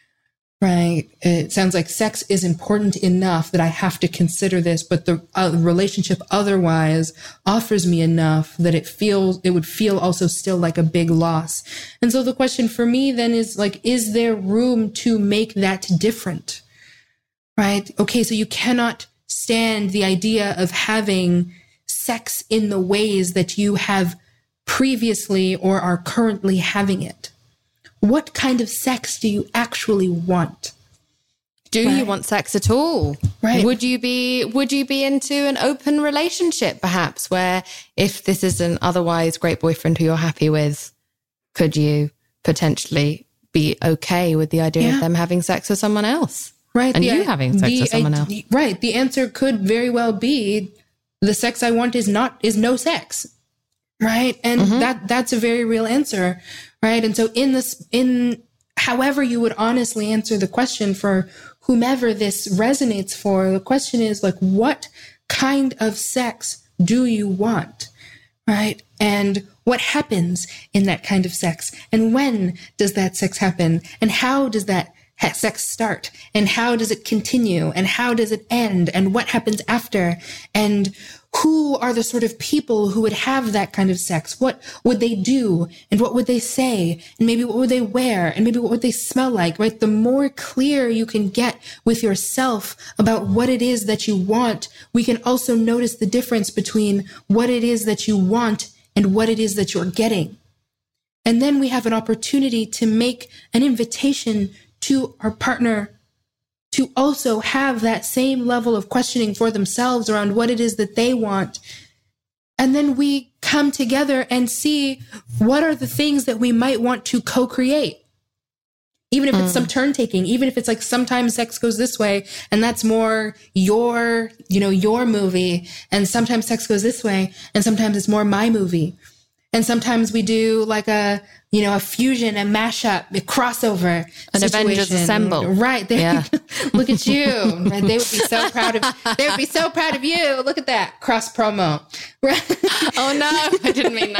Right. It sounds like sex is important enough that I have to consider this, but the relationship otherwise offers me enough that it would feel also still like a big loss. And so the question for me then is like, is there room to make that different? Right. Okay. So you cannot stand the idea of having sex in the ways that you have previously or are currently having it. What kind of sex do you actually want? Do you want sex at all? Right. Would you be into an open relationship, perhaps, where if this is an otherwise great boyfriend who you're happy with, could you potentially be okay with the idea of them having sex with someone else? Right. And you having sex with someone else? Right. The answer could very well be, the sex I want is no sex. Right. And that's a very real answer. Right. And so in however you would honestly answer the question for whomever this resonates for, the question is like, what kind of sex do you want? Right. And what happens in that kind of sex? And when does that sex happen? And how does that sex start? And how does it continue? And how does it end? And what happens after? And who are the sort of people who would have that kind of sex? What would they do? And what would they say? And maybe what would they wear? And maybe what would they smell like, right? The more clear you can get with yourself about what it is that you want, we can also notice the difference between what it is that you want and what it is that you're getting. And then we have an opportunity to make an invitation to our partner to also have that same level of questioning for themselves around what it is that they want. And then we come together and see what are the things that we might want to co-create. Even if it's some turn taking, even if it's like sometimes sex goes this way and that's more your movie, and sometimes sex goes this way and sometimes it's more my movie. And sometimes we do like a fusion, a mashup, a crossover, an situation. Avengers Assemble. Right. Yeah. Look at you. Right? They would be so proud of you. Look at that cross promo. Right. Oh no, I didn't mean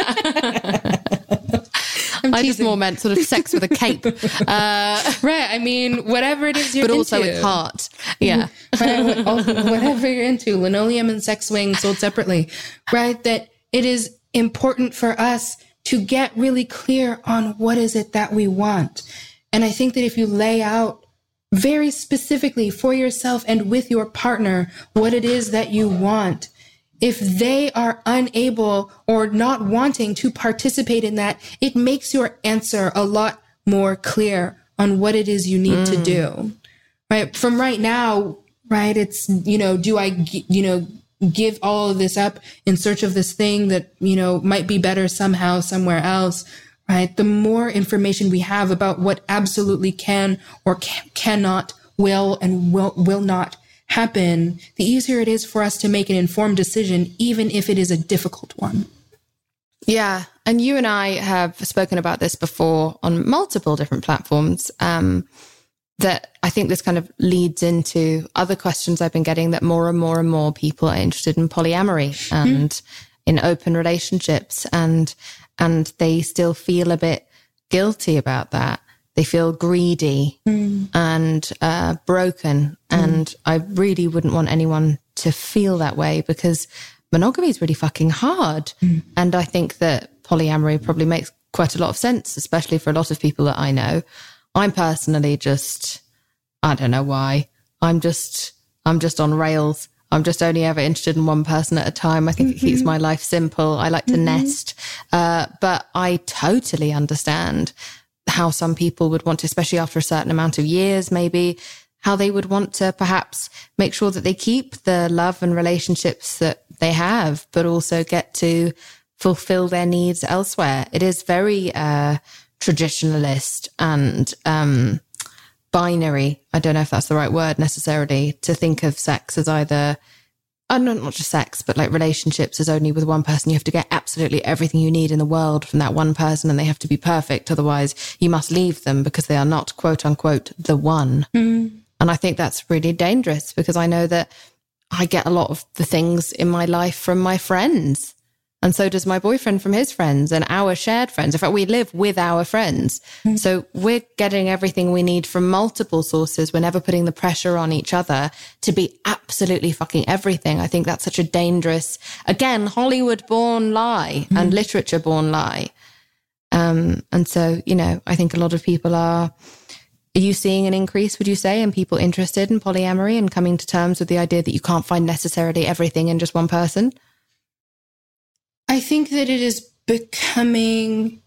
that. I just more meant sort of sex with a cape. Right. I mean, whatever it is you're but into. Also with heart. Yeah. Right. Whatever you're into, linoleum and sex swing sold separately. Right. That it is important for us to get really clear on what is it that we want. And I think that if you lay out very specifically for yourself and with your partner what it is that you want, if they are unable or not wanting to participate in that, it makes your answer a lot more clear on what it is you need to do. Right? From right now, right, it's, do I, give all of this up in search of this thing that, might be better somehow, somewhere else, right? The more information we have about what absolutely can or cannot, will not happen, the easier it is for us to make an informed decision, even if it is a difficult one. Yeah. And you and I have spoken about this before on multiple different platforms. That I think this kind of leads into other questions I've been getting, that more and more and more people are interested in polyamory and in open relationships, and they still feel a bit guilty about that. They feel greedy and broken. And I really wouldn't want anyone to feel that way, because monogamy is really fucking hard. And I think that polyamory probably makes quite a lot of sense, especially for a lot of people that I know. I'm personally I don't know why. I'm just on rails. I'm just only ever interested in one person at a time. I think it keeps my life simple. I like to nest. But I totally understand how some people would want to, especially after a certain amount of years, maybe, how they would want to perhaps make sure that they keep the love and relationships that they have, but also get to fulfill their needs elsewhere. It is very traditionalist and binary. I don't know if that's the right word necessarily, to think of sex as either, not just sex, but like relationships as only with one person. You have to get absolutely everything you need in the world from that one person, and they have to be perfect. Otherwise you must leave them because they are not, quote unquote, the one. And I think that's really dangerous, because I know that I get a lot of the things in my life from my friends. And so does my boyfriend from his friends and our shared friends. In fact, we live with our friends. So we're getting everything we need from multiple sources. We're never putting the pressure on each other to be absolutely fucking everything. I think that's such a dangerous, again, Hollywood-born lie and literature-born lie. And so, I think a lot of people are you seeing an increase, would you say, in people interested in polyamory and coming to terms with the idea that you can't find necessarily everything in just one person? I think that it is becoming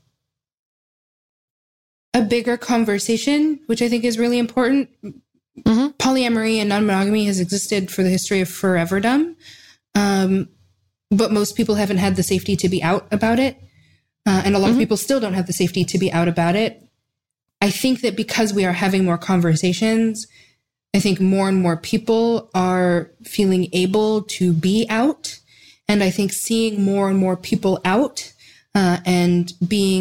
a bigger conversation, which I think is really important. Polyamory and non-monogamy has existed for the history of foreverdom, but most people haven't had the safety to be out about it. And a lot of people still don't have the safety to be out about it. I think that because we are having more conversations, I think more and more people are feeling able to be out. And I think seeing more and more people out and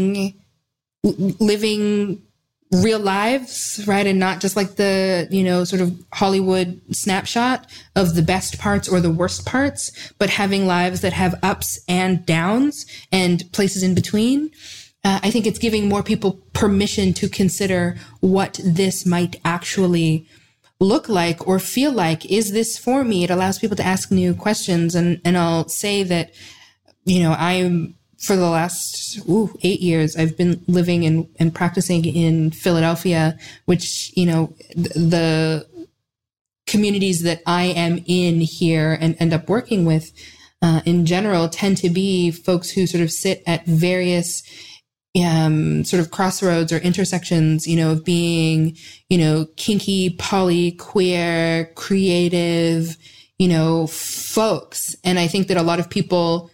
living real lives, right? And not just like the, sort of Hollywood snapshot of the best parts or the worst parts, but having lives that have ups and downs and places in between. I think it's giving more people permission to consider what this might actually look like or feel like? Is this for me? It allows people to ask new questions. And I'll say that, I'm, for the last 8 years, I've been living and practicing in Philadelphia, which, the communities that I am in here and end up working with in general tend to be folks who sort of sit at various sort of crossroads or intersections, of being, kinky, poly, queer, creative, folks. And I think that a lot of people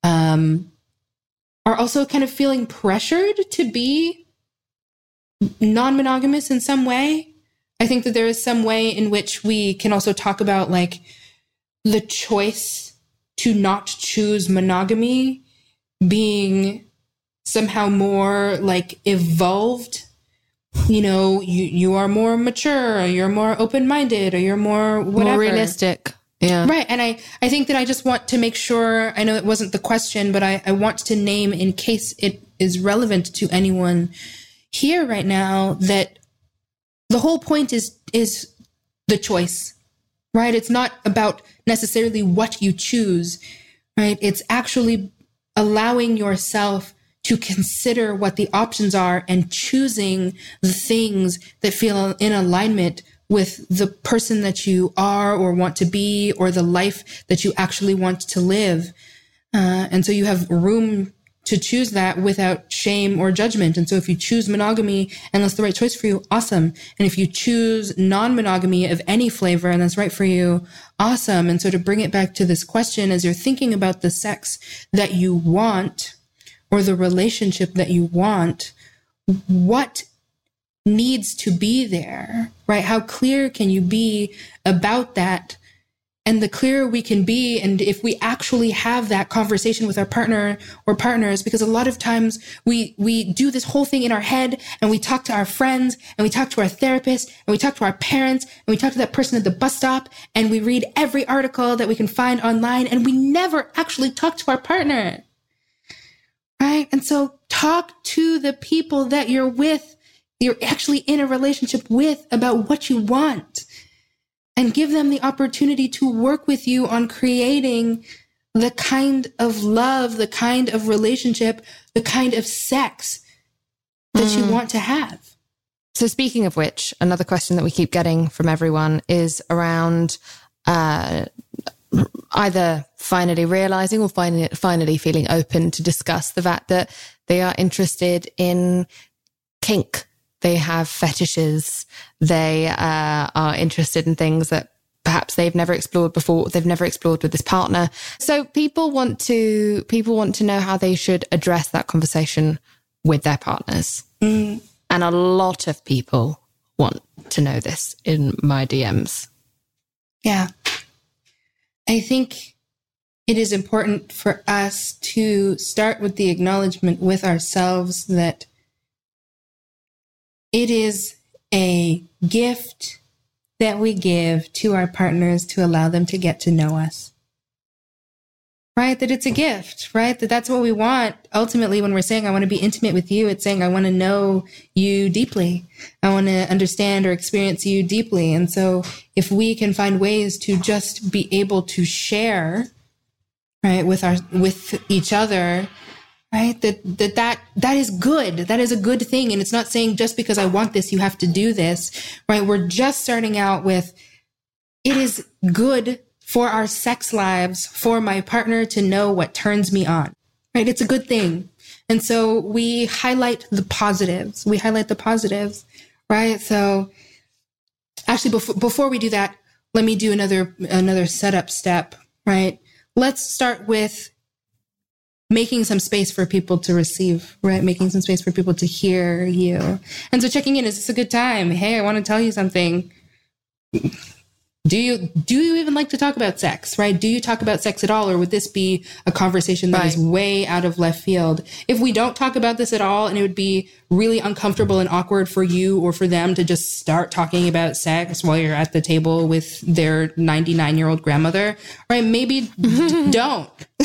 are also kind of feeling pressured to be non-monogamous in some way. I think that there is some way in which we can also talk about like the choice to not choose monogamy being somehow more like evolved. You are more mature, or you're more open-minded, or you're more whatever. More realistic. Yeah. Right. And I think that I just want to make sure, I know it wasn't the question, but I want to name, in case it is relevant to anyone here right now, that the whole point is the choice, right? It's not about necessarily what you choose, right? It's actually allowing yourself to consider what the options are and choosing the things that feel in alignment with the person that you are or want to be, or the life that you actually want to live. And so you have room to choose that without shame or judgment. And so if you choose monogamy and that's the right choice for you, awesome. And if you choose non-monogamy of any flavor and that's right for you, awesome. And so to bring it back to this question, as you're thinking about the sex that you want or the relationship that you want, what needs to be there, right? How clear can you be about that? And the clearer we can be, and if we actually have that conversation with our partner or partners, because a lot of times we do this whole thing in our head, and we talk to our friends, and we talk to our therapist, and we talk to our parents, and we talk to that person at the bus stop, and we read every article that we can find online, and we never actually talk to our partner, right? And so talk to the people that you're actually in a relationship with, about what you want. And give them the opportunity to work with you on creating the kind of love, the kind of relationship, the kind of sex that you want to have. So speaking of which, another question that we keep getting from everyone is around either finally realizing or finally feeling open to discuss the fact that they are interested in kink. They have fetishes. They are interested in things that perhaps they've never explored before. They've never explored with this partner. So people want to know how they should address that conversation with their partners. And a lot of people want to know this in my DMs. Yeah. I think it is important for us to start with the acknowledgement with ourselves that it is a gift that we give to our partners to allow them to get to know us, right? That it's a gift, right? That's what we want. Ultimately, when we're saying, I want to be intimate with you, it's saying, I want to know you deeply. I want to understand or experience you deeply. And so if we can find ways to just be able to share, right, with each other, right? That is good. That is a good thing. And it's not saying just because I want this, you have to do this, right? We're just starting out with, it is good for our sex lives, for my partner to know what turns me on, right? It's a good thing. And so we highlight the positives. Right? So actually, before we do that, let me do another setup step, right? Let's start with making some space for people to receive, right? Making some space for people to hear you. And so checking in, is this a good time? Hey, I want to tell you something. Do you even like to talk about sex, right? Do you talk about sex at all? Or would this be a conversation that is way out of left field? If we don't talk about this at all, and it would be really uncomfortable and awkward for you or for them to just start talking about sex while you're at the table with their 99-year-old grandmother, right? Maybe don't.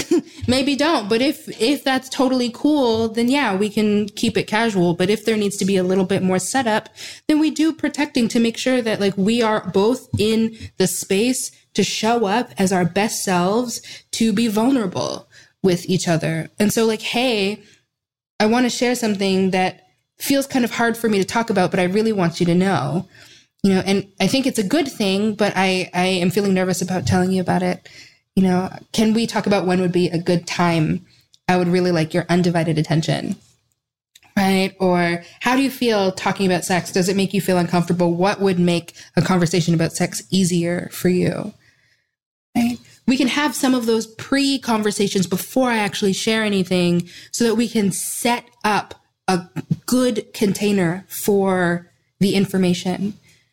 maybe don't. But if that's totally cool, then yeah, we can keep it casual. But if there needs to be a little bit more setup, then we do protecting to make sure that like we are both in the space to show up as our best selves, to be vulnerable with each other. And so like, hey, I want to share something that feels kind of hard for me to talk about, but I really want you to know, you know, and I think it's a good thing, but I am feeling nervous about telling you about it. You know, can we talk about when would be a good time? I would really like your undivided attention, right? Or how do you feel talking about sex? Does it make you feel uncomfortable? What would make a conversation about sex easier for you? Right? We can have some of those pre-conversations before I actually share anything so that we can set up a good container for the information.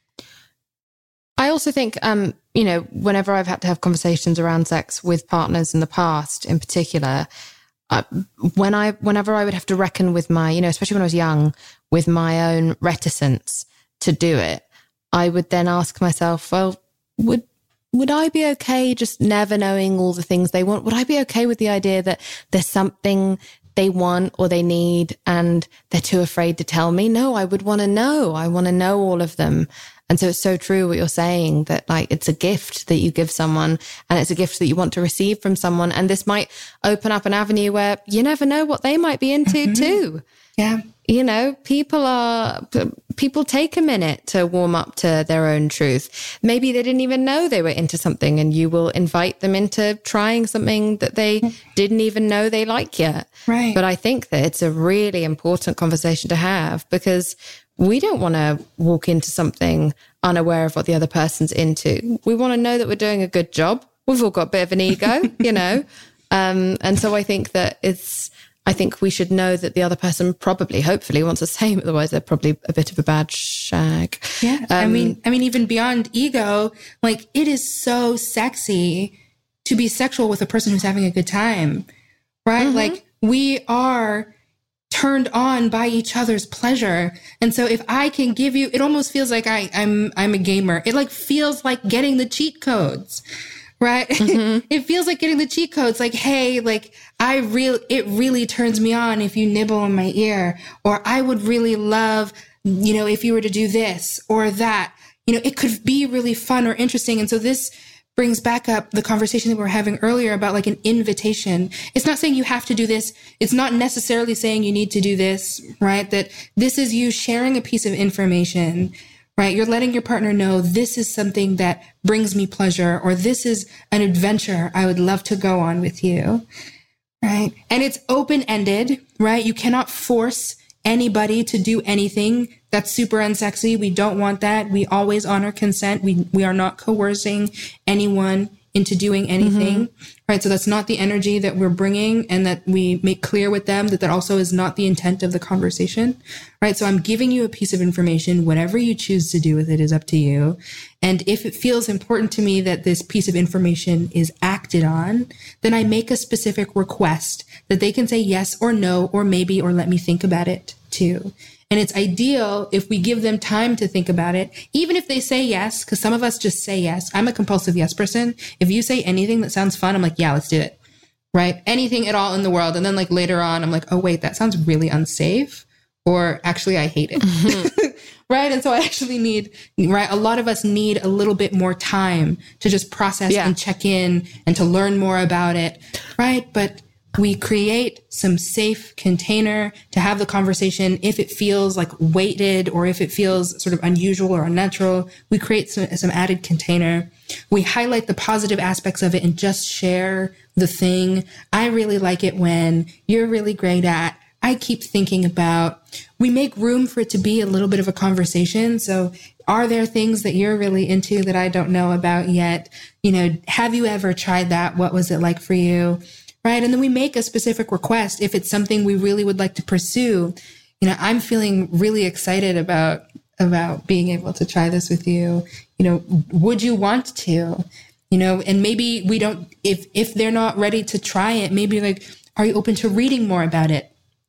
I also think, you know, whenever I've had to have conversations around sex with partners in the past, in particular, whenever I would have to reckon with my, you know, especially when I was young, with my own reticence to do it, I would then ask myself, well, would I be okay just never knowing all the things they want? Would I be okay with the idea that there's something they want or they need and they're too afraid to tell me? No, I would want to know. I want to know all of them. And so it's so true what you're saying, that like it's a gift that you give someone and it's a gift that you want to receive from someone. And this might open up an avenue where you never know what they might be into too. Yeah. You know, people take a minute to warm up to their own truth. Maybe they didn't even know they were into something, and you will invite them into trying something that they didn't even know they like yet. Right. But I think that it's a really important conversation to have, because we don't want to walk into something unaware of what the other person's into. We want to know that we're doing a good job. We've all got a bit of an ego, you know? And so I think that I think we should know that the other person probably, hopefully wants the same. Otherwise, they're probably a bit of a bad shag. Yeah. I mean, even beyond ego, like it is so sexy to be sexual with a person who's having a good time, right? Mm-hmm. Like we are turned on by each other's pleasure. And so if I can give you, it almost feels like I'm a gamer. It like feels like getting the cheat codes. Right? Mm-hmm. It feels like getting the cheat codes. Like, hey, like it really turns me on if you nibble in my ear, or I would really love, you know, if you were to do this or that, you know, it could be really fun or interesting. And so this brings back up the conversation that we were having earlier about like an invitation. It's not saying you have to do this. It's not necessarily saying you need to do this, right? That this is you sharing a piece of information, right? You're letting your partner know this is something that brings me pleasure, or this is an adventure I would love to go on with you, right? And it's open-ended, right? You cannot force anybody to do anything. That's super unsexy. We don't want that. We always honor consent. We are not coercing anyone into doing anything, right? So that's not the energy that we're bringing, and that we make clear with them that also is not the intent of the conversation, right? So I'm giving you a piece of information. Whatever you choose to do with it is up to you. And if it feels important to me that this piece of information is acted on, then I make a specific request that they can say yes or no, or maybe, or let me think about it too. And it's ideal if we give them time to think about it, even if they say yes, because some of us just say yes. I'm a compulsive yes person. If you say anything that sounds fun, I'm like, yeah, let's do it, right? Anything at all in the world. And then like later on, I'm like, oh, wait, that sounds really unsafe. Or actually, I hate it, right? And so I actually need, right? A lot of us need a little bit more time to just process and check in and to learn more about it, right? But we create some safe container to have the conversation. If it feels like weighted, or if it feels sort of unusual or unnatural, we create some added container. We highlight the positive aspects of it and just share the thing. I really like it when you're really great at, I keep thinking about, we make room for it to be a little bit of a conversation. So are there things that you're really into that I don't know about yet? You know, have you ever tried that? What was it like for you? Right. And then we make a specific request if it's something we really would like to pursue. You know, I'm feeling really excited about being able to try this with you. You know, would you want to? You know, and maybe we don't, if they're not ready to try it, maybe like, are you open to reading more about it?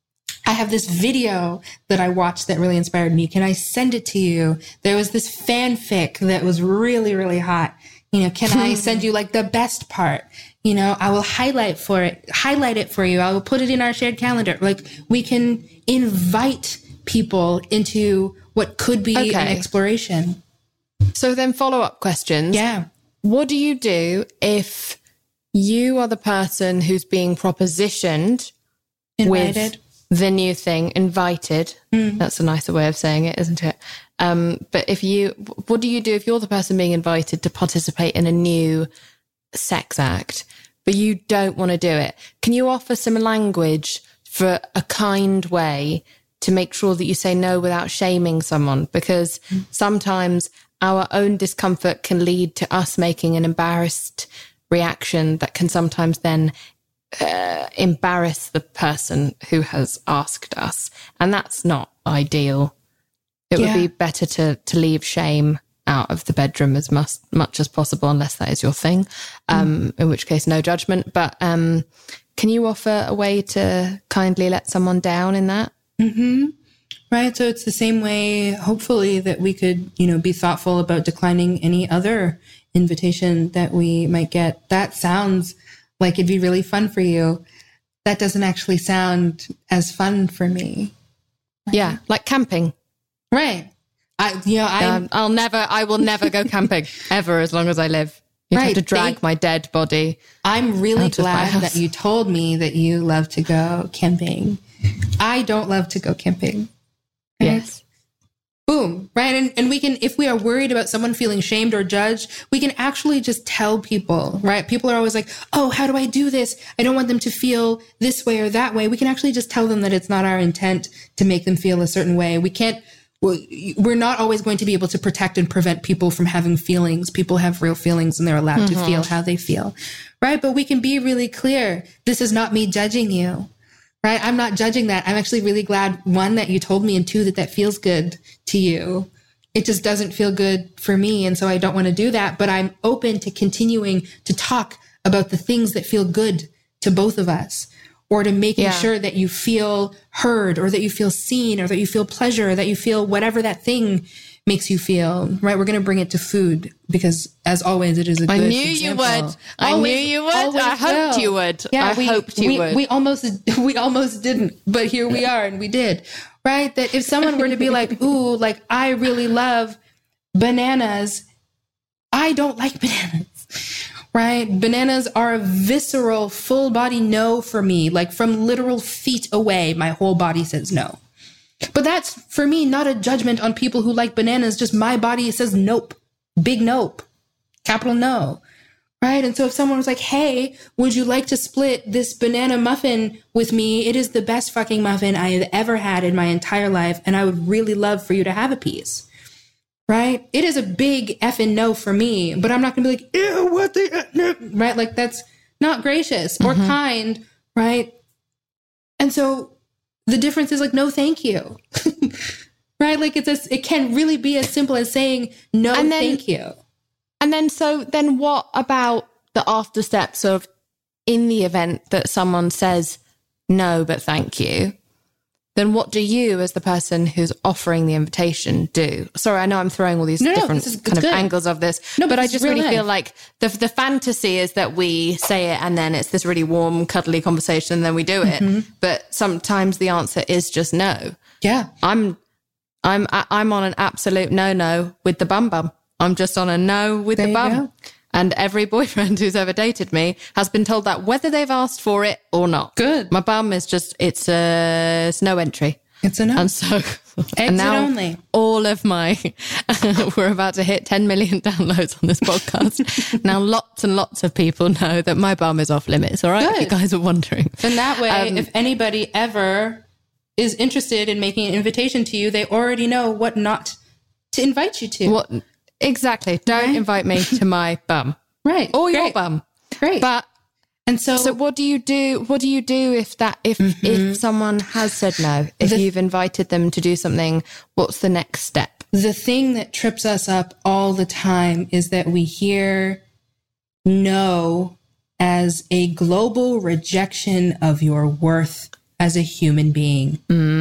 I have this video that I watched that really inspired me. Can I send it to you? There was this fanfic that was really, really hot. You know, can I send you like the best part? I will highlight it for you. I will put it in our shared calendar. Like, we can invite people into what could be an exploration. So then follow-up questions. Yeah. What do you do if you are the person who's being propositioned Invited. with the new thing, invited? That's a nicer way of saying it, isn't it? But what do you do if you're the person being invited to participate in a new sex act, but you don't want to do it? Can you offer some language for a kind way to make sure that you say no without shaming someone? Because sometimes our own discomfort can lead to us making an embarrassed reaction that can sometimes then embarrass the person who has asked us. And that's not ideal. It would be better to leave shame out of the bedroom as much as possible, unless that is your thing, in which case, no judgment. But can you offer a way to kindly let someone down in that? Mm-hmm. Right. So it's the same way, hopefully, that we could, be thoughtful about declining any other invitation that we might get. That sounds like it'd be really fun for you. That doesn't actually sound as fun for me. Yeah. Like camping. Right. I will never go camping ever as long as I live. You have to drag my dead body. I'm really glad that you told me that you love to go camping. I don't love to go camping. Right? Yes. Boom. Right. And we can, if we are worried about someone feeling shamed or judged, we can actually just tell people, right? People are always like, oh, how do I do this? I don't want them to feel this way or that way. We can actually just tell them that it's not our intent to make them feel a certain way. We're not always going to be able to protect and prevent people from having feelings. People have real feelings and they're allowed to feel how they feel. Right. But we can be really clear. This is not me judging you. Right. I'm not judging that. I'm actually really glad, one, that you told me, and two, that feels good to you. It just doesn't feel good for me. And so I don't want to do that. But I'm open to continuing to talk about the things that feel good to both of us, or to making sure that you feel heard, or that you feel seen, or that you feel pleasure, or that you feel whatever that thing makes you feel. Right. We're going to bring it to food because, as always, it is a good example. I knew you would. I hoped you would. Yeah, I hoped you would. We almost didn't, but here we are, and we did. Right. That if someone were to be like, ooh, like, I really love bananas, I don't like bananas. Right. Bananas are a visceral, full body no for me. Like, from literal feet away, my whole body says no. But that's, for me, not a judgment on people who like bananas. Just my body says nope. Big nope. Capital no. Right. And so if someone was like, hey, would you like to split this banana muffin with me? It is the best fucking muffin I have ever had in my entire life, and I would really love for you to have a piece. Right. It is a big effing no for me, but I'm not going to be like, ew, what the, right? Like, that's not gracious or kind. Right. And so the difference is, like, no, thank you. Right. Like, it can really be as simple as saying no, thank you. And then what about the after steps of, in the event that someone says no, but thank you? Then what do you, as the person who's offering the invitation, do? Sorry, I know I'm throwing all these different kind of angles of this, but I just really feel like the fantasy is that we say it and then it's this really warm, cuddly conversation and then we do it. But sometimes the answer is just no. Yeah. I'm on an absolute no with the bum. I'm just on a no with the bum. And every boyfriend who's ever dated me has been told that, whether they've asked for it or not. Good. My bum is just, it's no entry. It's a no. And so, and now only. All of my, we're about to hit 10 million downloads on this podcast. Now lots and lots of people know that my bum is off limits. All right. Good. If you guys are wondering. And that way, if anybody ever is interested in making an invitation to you, they already know what not to invite you to. What? Exactly. Don't invite me to my bum. Right. Or your bum. Great. And so what do you do? What do you do if someone has said no? If you've invited them to do something, what's the next step? The thing that trips us up all the time is that we hear no as a global rejection of your worth as a human being.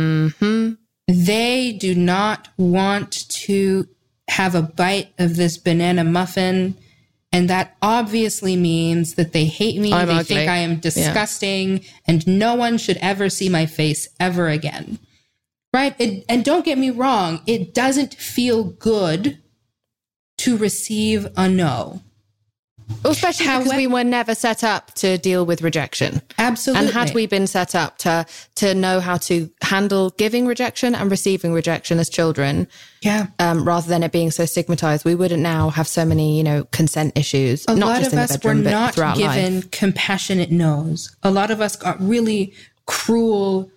They do not want to have a bite of this banana muffin And that obviously means that they hate me. They ugly. think I am disgusting and no one should ever see my face ever again. Right? And don't get me wrong. It doesn't feel good to receive a no. Especially because we were never set up to deal with rejection. Absolutely. And had we been set up to know how to handle giving rejection and receiving rejection as children, rather than it being so stigmatized, we wouldn't now have so many, consent issues. A not lot just of in us the bedroom, were but not throughout given life. compassionate no's. A lot of us got really cruel,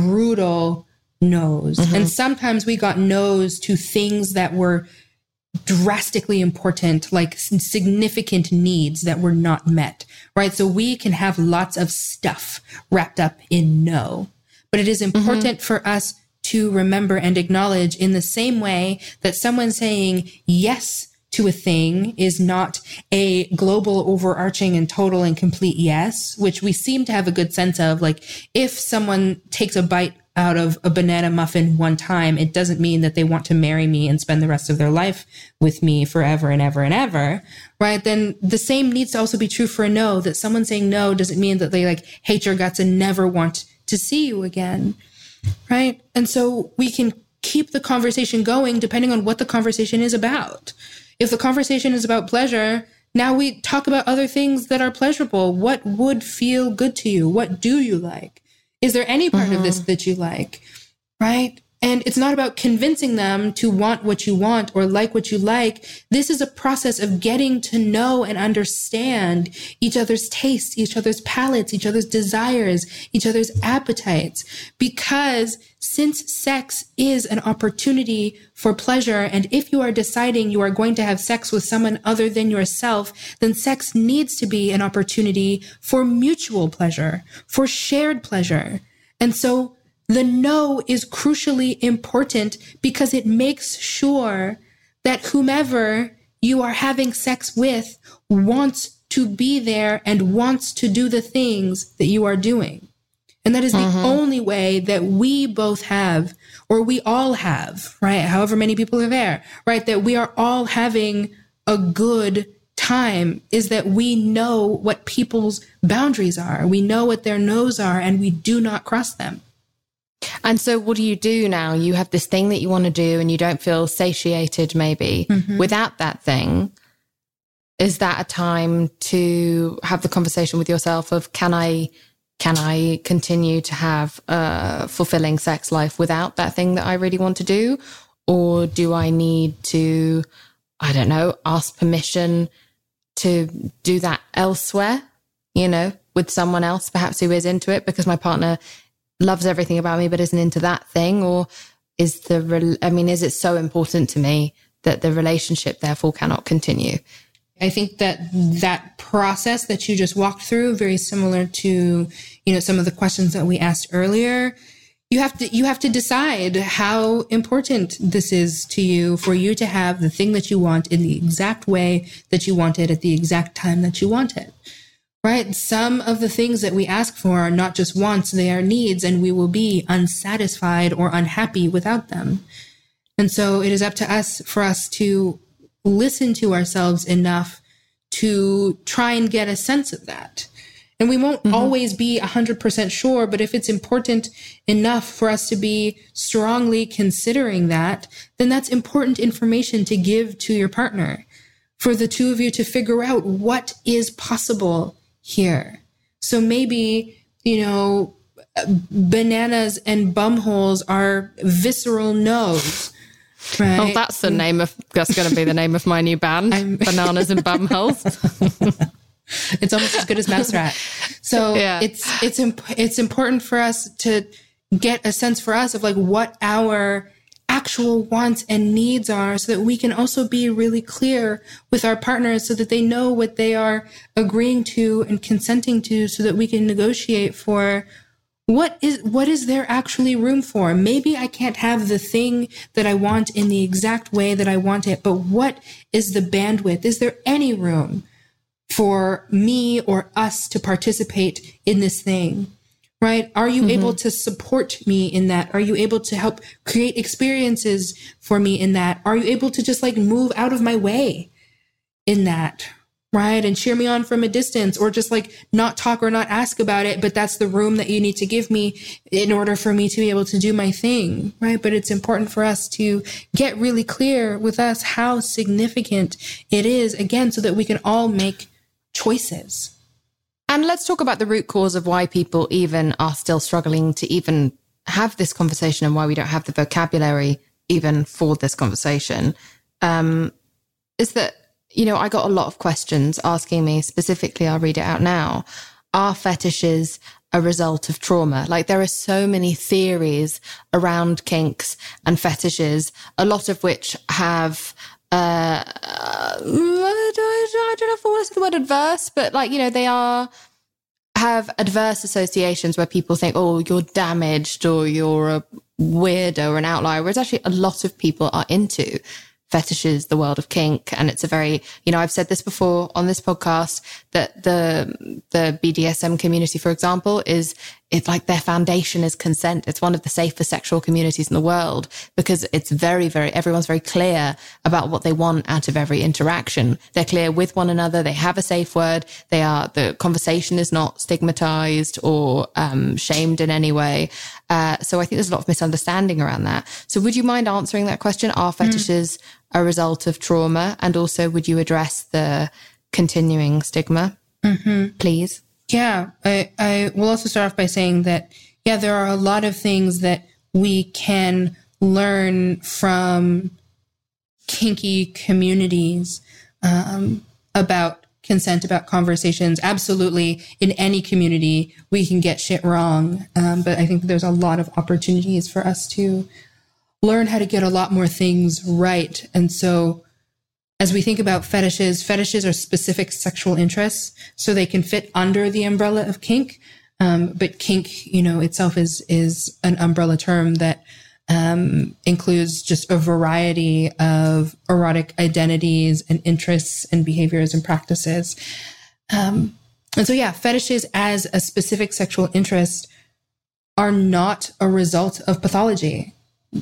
brutal no's. Mm-hmm. And sometimes we got no's to things that were drastically important, like significant needs that were not met, right? So we can have lots of stuff wrapped up in no, but it is important for us to remember and acknowledge in the same way that someone saying yes to a thing is not a global, overarching and total and complete yes, which we seem to have a good sense of. Like if someone takes a bite out of a banana muffin one time, it doesn't mean that they want to marry me and spend the rest of their life with me forever and ever and ever, right? Then the same needs to also be true for a no, that someone saying no doesn't mean that they hate your guts and never want to see you again, right? And so we can keep the conversation going depending on what the conversation is about. If the conversation is about pleasure, now we talk about other things that are pleasurable. What would feel good to you? What do you like? Is there any part of this that you like, right? And it's not about convincing them to want what you want or like what you like. This is a process of getting to know and understand each other's tastes, each other's palates, each other's desires, each other's appetites. Because since sex is an opportunity for pleasure, and if you are deciding you are going to have sex with someone other than yourself, then sex needs to be an opportunity for mutual pleasure, for shared pleasure. And so the no is crucially important because it makes sure that whomever you are having sex with wants to be there and wants to do the things that you are doing. And that is the only way that we both have, or we all have, right? However many people are there, right? That we are all having a good time, is that we know what people's boundaries are. We know what their no's are, and we do not cross them. And so what do you do now? You have this thing that you want to do and you don't feel satiated maybe without that thing. Is that a time to have the conversation with yourself of, can I continue to have a fulfilling sex life without that thing that I really want to do? Or do I need to, I don't know, ask permission to do that elsewhere, with someone else perhaps who is into it, because my partner loves everything about me but isn't into that thing? Or is it so important to me that the relationship therefore cannot continue? I think that process that you just walked through, very similar to, some of the questions that we asked earlier, you have to decide how important this is to you for you to have the thing that you want in the exact way that you want it at the exact time that you want it. Right? Some of the things that we ask for are not just wants, they are needs, and we will be unsatisfied or unhappy without them. And so it is up to us for us to listen to ourselves enough to try and get a sense of that. And we won't always be 100% sure, but if it's important enough for us to be strongly considering that, then that's important information to give to your partner, for the two of you to figure out what is possible here. So maybe, bananas and bumholes are visceral no's. Right. Oh, that's going to be the name of my new band, Bananas and Bumholes. It's almost as good as Mouse Rat. So it's important for us to get a sense for us of what our actual wants and needs are, so that we can also be really clear with our partners so that they know what they are agreeing to and consenting to, so that we can negotiate for what is there actually room for. Maybe I can't have the thing that I want in the exact way that I want it, but what is the bandwidth? Is there any room for me or us to participate in this thing? Right? Are you able to support me in that? Are you able to help create experiences for me in that? Are you able to just move out of my way in that? right? And cheer me on from a distance, or just like not talk or not ask about it. But that's the room that you need to give me in order for me to be able to do my thing, right? But it's important for us to get really clear with us how significant it is, again, so that we can all make choices. And let's talk about the root cause of why people even are still struggling to even have this conversation, and why we don't have the vocabulary even for this conversation. Is that, you know, I got a lot of questions asking me specifically, I'll read it out now, are fetishes a result of trauma? Like, there are so many theories around kinks and fetishes, a lot of which have, I don't know if I want to say the word adverse, but like, you know, they have adverse associations where people think, oh, you're damaged or you're a weirdo or an outlier, whereas actually a lot of people are into fetishes, the world of kink. And it's a very, you know, I've said this before on this podcast, that the BDSM community, for example, it's like their foundation is consent. It's one of the safest sexual communities in the world, because it's very, everyone's very clear about what they want out of every interaction. They're clear with one another. They have a safe word. The conversation is not stigmatized or shamed in any way. So I think there's a lot of misunderstanding around that. So would you mind answering that question? Are fetishes a result of trauma? And also, would you address the continuing stigma, please? Yeah, I will also start off by saying that, yeah, there are a lot of things that we can learn from kinky communities about consent, about conversations. Absolutely, in any community, we can get shit wrong. But I think there's a lot of opportunities for us to learn how to get a lot more things right. And so as we think about fetishes are specific sexual interests, so they can fit under the umbrella of kink. But kink, you know, itself is an umbrella term that includes just a variety of erotic identities and interests and behaviors and practices. And so, yeah, fetishes as a specific sexual interest are not a result of pathology.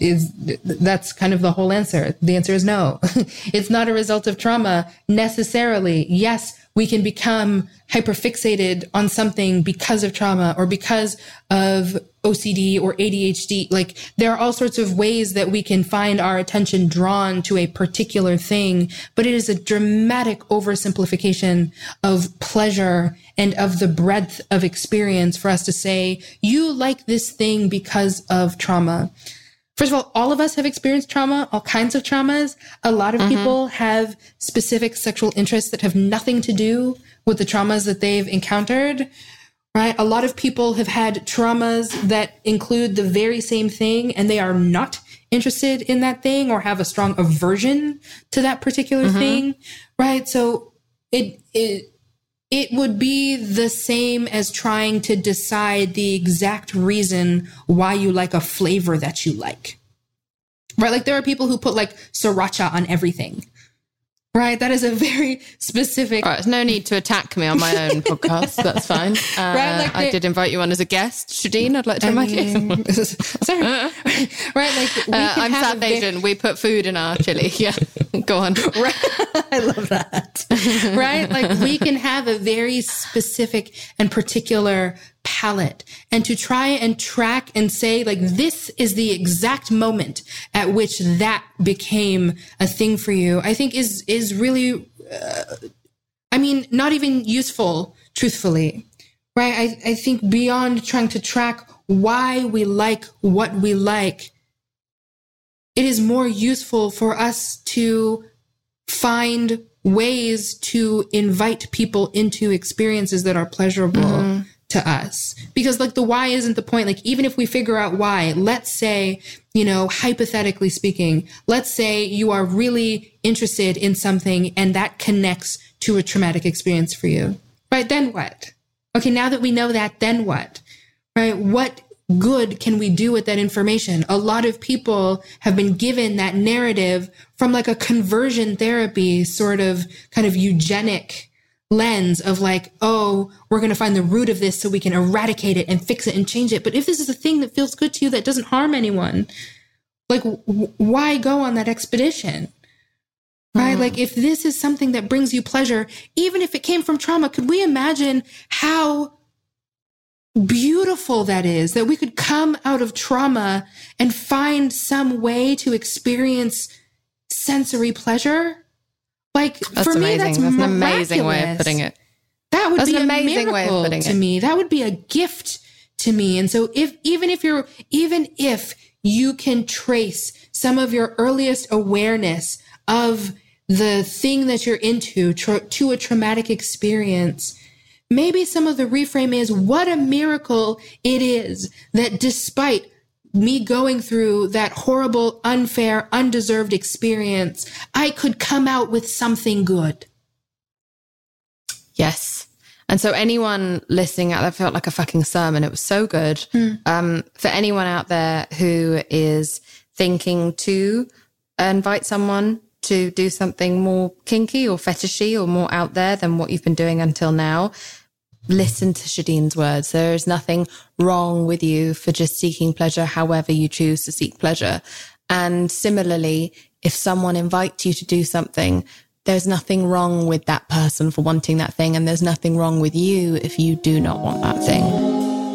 That's kind of the whole answer. The answer is no. It's not a result of trauma necessarily. Yes, we can become hyperfixated on something because of trauma or because of OCD or ADHD. Like, there are all sorts of ways that we can find our attention drawn to a particular thing, but it is a dramatic oversimplification of pleasure and of the breadth of experience for us to say, you like this thing because of trauma. First of all of us have experienced trauma, all kinds of traumas. A lot of people have specific sexual interests that have nothing to do with the traumas that they've encountered, right? A lot of people have had traumas that include the very same thing, and they are not interested in that thing or have a strong aversion to that particular thing, right? So it would be the same as trying to decide the exact reason why you like a flavor that you like, right? Like, there are people who put like sriracha on everything, right? That is a very specific. All right, there's no need to attack me on my own podcast. That's fine. Right, like I did invite you on as a guest, Shadeen. I'd like to invite you. Sorry, right? Like, I'm South Asian. We put food in our chili. Yeah, go on. Right. I love that. Right? Like, we can have a very specific and particular palette, and to try and track and say, like, this is the exact moment at which that became a thing for you, I think is really, not even useful, truthfully. Right? I think beyond trying to track why we like what we like, it is more useful for us to find ways to invite people into experiences that are pleasurable to us. Because, like, the why isn't the point. Like, even if we figure out why, let's say, you know, hypothetically speaking, let's say you are really interested in something and that connects to a traumatic experience for you, right? Then what? Okay, now that we know that, then what? Right? What good can we do with that information? A lot of people have been given that narrative from like a conversion therapy sort of kind of eugenic lens of like, oh, we're going to find the root of this so we can eradicate it and fix it and change it. But if this is a thing that feels good to you, that doesn't harm anyone, like, why go on that expedition? right? Like if this is something that brings you pleasure, even if it came from trauma, could we imagine how beautiful that is, that we could come out of trauma and find some way to experience sensory pleasure? Like That's for me, amazing. that's an amazing way of putting it. That would That's be an a amazing way of miracle putting to it. me. That would be a gift to me. And so even if you can trace some of your earliest awareness of the thing that you're into to a traumatic experience, maybe some of the reframe is what a miracle it is that despite me going through that horrible, unfair, undeserved experience, I could come out with something good. Yes. And so anyone listening out there felt like a fucking sermon. It was so good. For anyone out there who is thinking to invite someone to do something more kinky or fetishy or more out there than what you've been doing until now, listen to Shadeen's words. There is nothing wrong with you for just seeking pleasure however you choose to seek pleasure. And similarly, if someone invites you to do something, there's nothing wrong with that person for wanting that thing. And there's nothing wrong with you if you do not want that thing.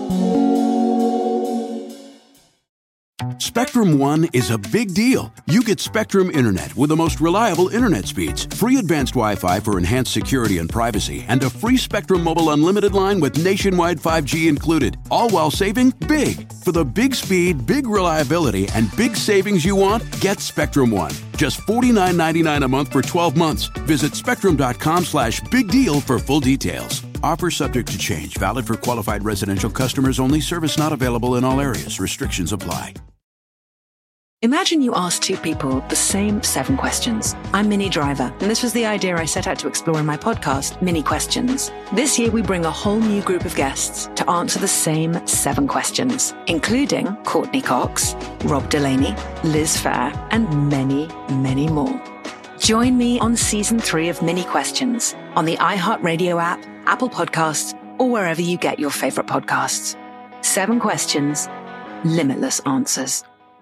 Spectrum One is a big deal. You get Spectrum Internet with the most reliable internet speeds, free advanced Wi-Fi for enhanced security and privacy, and a free Spectrum Mobile Unlimited line with nationwide 5G included, all while saving big. For the big speed, big reliability, and big savings you want, get Spectrum One. Just $49.99 a month for 12 months. Visit spectrum.com/big deal for full details. Offer subject to change. Valid for qualified residential customers only. Service not available in all areas. Restrictions apply. Imagine you ask two people the same 7 questions. I'm Minnie Driver, and this was the idea I set out to explore in my podcast, Mini Questions. This year, we bring a whole new group of guests to answer the same 7 questions, including Courtney Cox, Rob Delaney, Liz Phair, and many, many more. Join me on Season 3 of Mini Questions on the iHeartRadio app, Apple Podcasts, or wherever you get your favorite podcasts. 7 questions, limitless answers.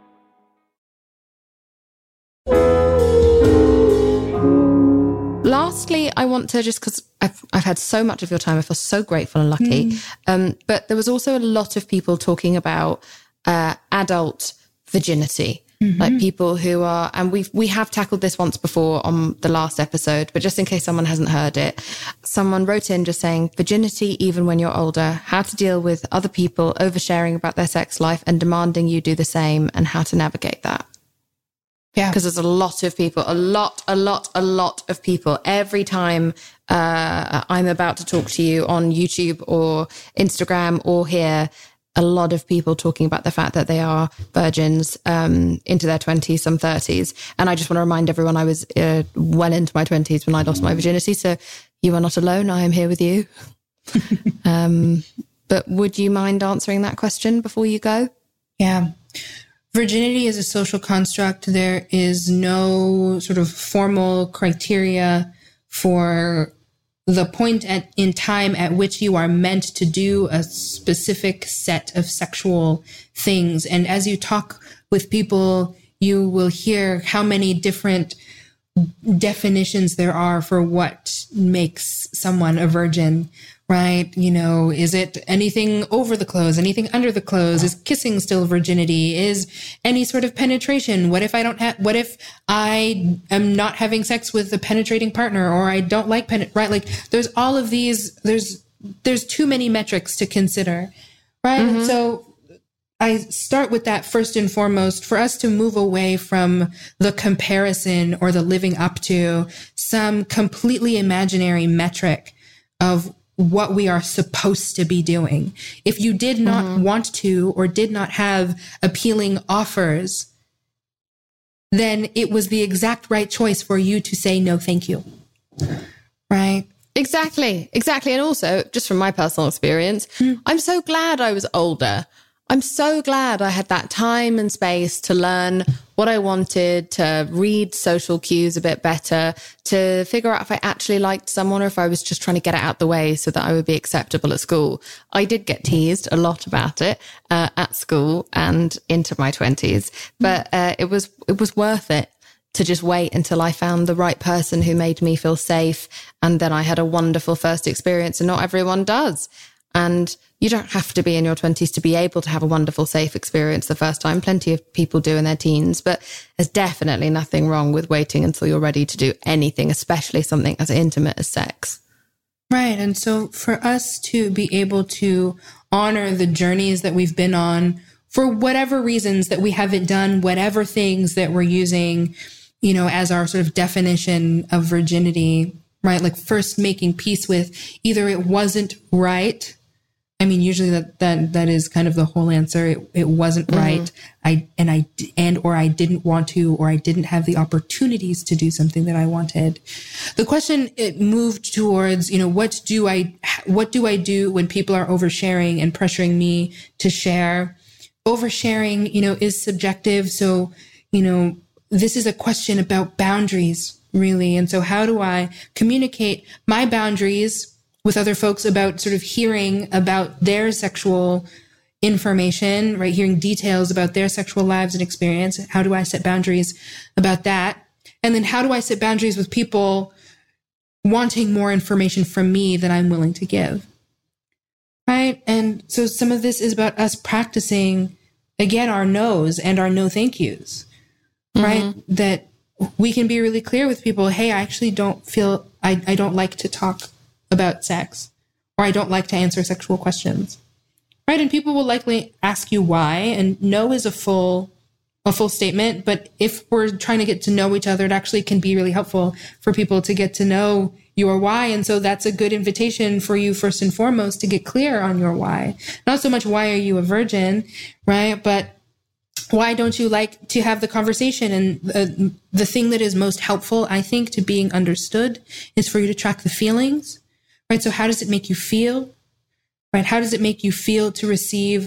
Lastly, I want to just, because I've had so much of your time, I feel so grateful and lucky. But there was also a lot of people talking about adult virginity, like people who are, and we have tackled this once before on the last episode, but just in case someone hasn't heard it, someone wrote in just saying virginity even when you're older, how to deal with other people oversharing about their sex life and demanding you do the same, and how to navigate that. Yeah. Because there's a lot of people, a lot of people. Every time I'm about to talk to you on YouTube or Instagram or here, a lot of people talking about the fact that they are virgins into their 20s, some 30s. And I just want to remind everyone I was well into my 20s when I lost my virginity. So you are not alone. I am here with you. But would you mind answering that question before you go? Yeah. Virginity is a social construct. There is no sort of formal criteria for the point in time at which you are meant to do a specific set of sexual things. And as you talk with people, you will hear how many different definitions there are for what makes someone a virgin. Right? You know, is it anything over the clothes, anything under the clothes? Is kissing still virginity? Is any sort of penetration? What if I am not having sex with a penetrating partner, or I don't like right? Like there's all of these, there's too many metrics to consider. Right. Mm-hmm. So I start with that first and foremost, for us to move away from the comparison or the living up to some completely imaginary metric of what we are supposed to be doing. If you did not want to or did not have appealing offers, then it was the exact right choice for you to say no, thank you. Right? Exactly. And also, just from my personal experience, I'm so glad I was older. I'm so glad I had that time and space to learn what I wanted, to read social cues a bit better, to figure out if I actually liked someone or if I was just trying to get it out the way so that I would be acceptable at school. I did get teased a lot about it at school and into my 20s, but it was worth it. to just wait until I found the right person who made me feel safe. And then I had a wonderful first experience, and not everyone does. And you don't have to be in your 20s to be able to have a wonderful, safe experience the first time. Plenty of people do in their teens, but there's definitely nothing wrong with waiting until you're ready to do anything, especially something as intimate as sex. Right. And so for us to be able to honor the journeys that we've been on, for whatever reasons that we haven't done, whatever things that we're using, as our sort of definition of virginity, right? Like first making peace with either it wasn't right. I mean, usually that is kind of the whole answer. It wasn't right. I didn't want to, or I didn't have the opportunities to do something that I wanted. The question, it moved towards, what do I do when people are oversharing and pressuring me to share? Oversharing, is subjective. So, this is a question about boundaries, really. And so how do I communicate my boundaries with other folks about sort of hearing about their sexual information, right? Hearing details about their sexual lives and experience. How do I set boundaries about that? And then how do I set boundaries with people wanting more information from me than I'm willing to give? Right? And so some of this is about us practicing, again, our no's and our no thank yous, right? That we can be really clear with people. Hey, I actually don't feel, I don't like to talk about sex, or I don't like to answer sexual questions, right? And people will likely ask you why, and no is a full statement. But if we're trying to get to know each other, it actually can be really helpful for people to get to know your why. And so that's a good invitation for you, first and foremost, to get clear on your why. Not so much why are you a virgin, right? But why don't you like to have the conversation? And the thing that is most helpful, I think, to being understood is for you to track the feelings. Right. So how does it make you feel? Right. How does it make you feel to receive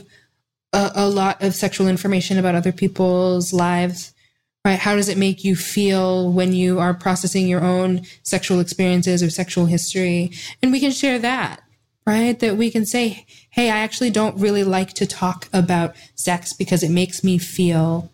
a lot of sexual information about other people's lives? Right. How does it make you feel when you are processing your own sexual experiences or sexual history? And we can share that, right? That we can say, hey, I actually don't really like to talk about sex because it makes me feel,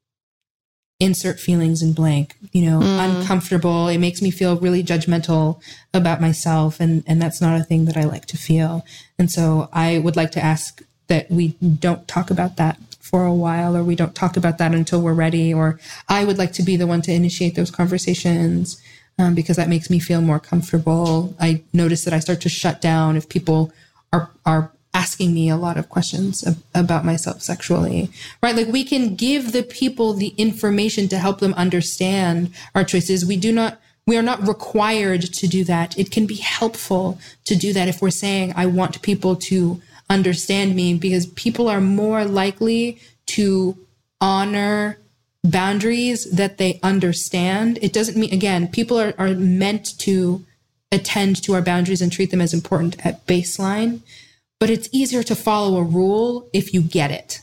insert feelings in blank, uncomfortable. It makes me feel really judgmental about myself. And that's not a thing that I like to feel. And so I would like to ask that we don't talk about that for a while, or we don't talk about that until we're ready, or I would like to be the one to initiate those conversations, because that makes me feel more comfortable. I notice that I start to shut down if people are asking me a lot of questions about myself sexually, right? Like we can give the people the information to help them understand our choices. We are not required to do that. It can be helpful to do that if we're saying, I want people to understand me, because people are more likely to honor boundaries that they understand. It doesn't mean, again, people are meant to attend to our boundaries and treat them as important at baseline. But it's easier to follow a rule if you get it.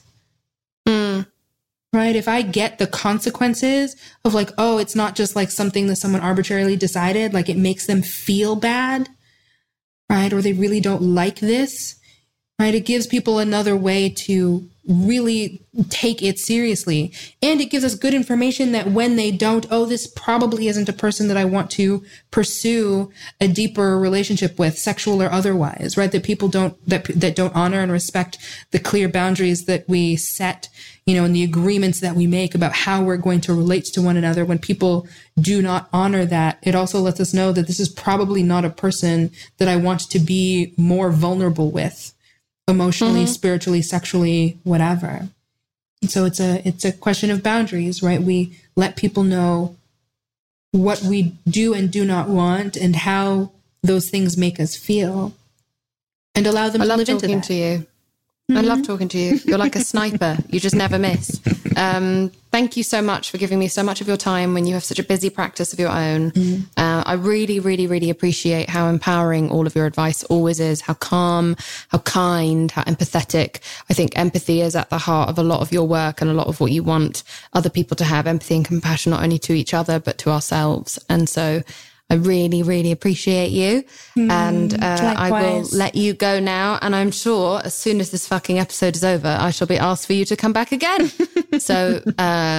Right? If I get the consequences of like, oh, it's not just like something that someone arbitrarily decided, like it makes them feel bad, right? Or they really don't like this, right? It gives people another way to really take it seriously. And it gives us good information that when they don't, oh, this probably isn't a person that I want to pursue a deeper relationship with, sexual or otherwise, right? That people that don't honor and respect the clear boundaries that we set, and the agreements that we make about how we're going to relate to one another. When people do not honor that, it also lets us know that this is probably not a person that I want to be more vulnerable with, emotionally, spiritually, sexually, whatever. And so it's a question of boundaries, right? We let people know what we do and do not want and how those things make us feel, and allow them to live into that. I love talking to you. I love talking to you. You're like a sniper. You just never miss. Thank you so much for giving me so much of your time when you have such a busy practice of your own. I really, really, really appreciate how empowering all of your advice always is, how calm, how kind, how empathetic. I think empathy is at the heart of a lot of your work and a lot of what you want other people to have, empathy and compassion, not only to each other, but to ourselves. And so I really, really appreciate you. And I will let you go now. And I'm sure as soon as this fucking episode is over, I shall be asked for you to come back again. So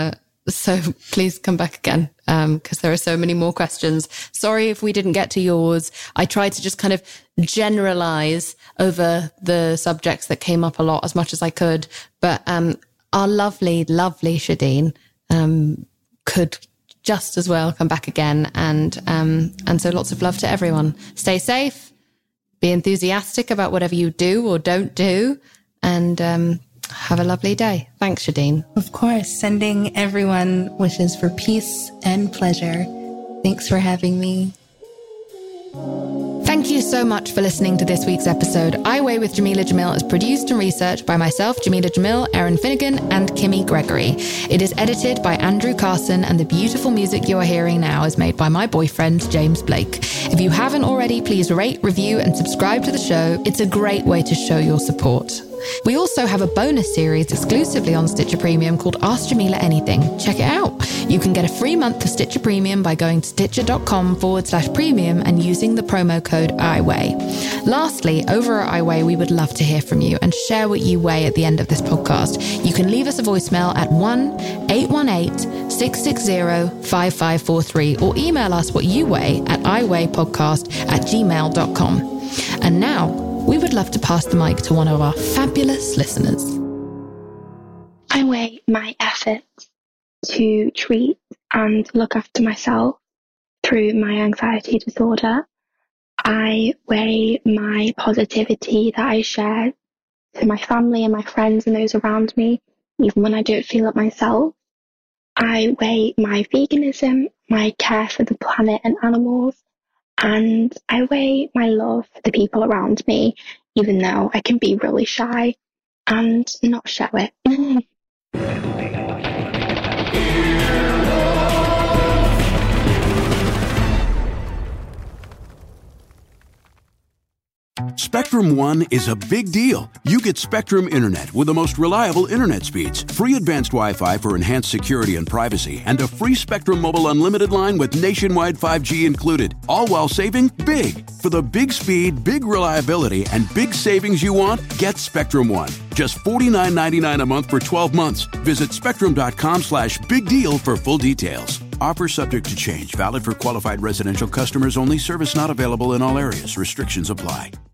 So please come back again, because there are so many more questions. Sorry if we didn't get to yours. I tried to just kind of generalize over the subjects that came up a lot as much as I could. But our lovely, lovely Shadeen could just as well come back again. And so lots of love to everyone. Stay safe, be enthusiastic about whatever you do or don't do, and have a lovely day. Thanks, Shadeen. Of course, sending everyone wishes for peace and pleasure. Thanks for having me. Thank you so much for listening to this week's episode. I Weigh with Jameela Jamil is produced and researched by myself, Jameela Jamil, Erin Finnegan, and Kimmy Gregory. It is edited by Andrew Carson, and the beautiful music you are hearing now is made by my boyfriend, James Blake. If you haven't already, please rate, review, and subscribe to the show. It's a great way to show your support. We also have a bonus series exclusively on Stitcher Premium called Ask Jameela Anything. Check it out. You can get a free month of Stitcher Premium by going to stitcher.com/premium and using the promo code IWeigh. Lastly, over at iWeigh, we would love to hear from you and share what you weigh at the end of this podcast. You can leave us a voicemail at 1-818-660-5543 or email us what you weigh at iweighpodcast@gmail.com. And now, we would love to pass the mic to one of our fabulous listeners. I weigh my efforts to treat and look after myself through my anxiety disorder. I weigh my positivity that I share to my family and my friends and those around me, even when I don't feel it myself. I weigh my veganism, my care for the planet and animals, and I weigh my love for the people around me, even though I can be really shy and not show it. Spectrum One is a big deal. You get Spectrum Internet with the most reliable internet speeds, free advanced Wi-Fi for enhanced security and privacy, and a free Spectrum Mobile Unlimited line with nationwide 5G included, all while saving big. For the big speed, big reliability, and big savings you want, get Spectrum One. Just $49.99 a month for 12 months. Visit spectrum.com/big deal for full details. Offer subject to change. Valid for qualified residential customers only. Service not available in all areas. Restrictions apply.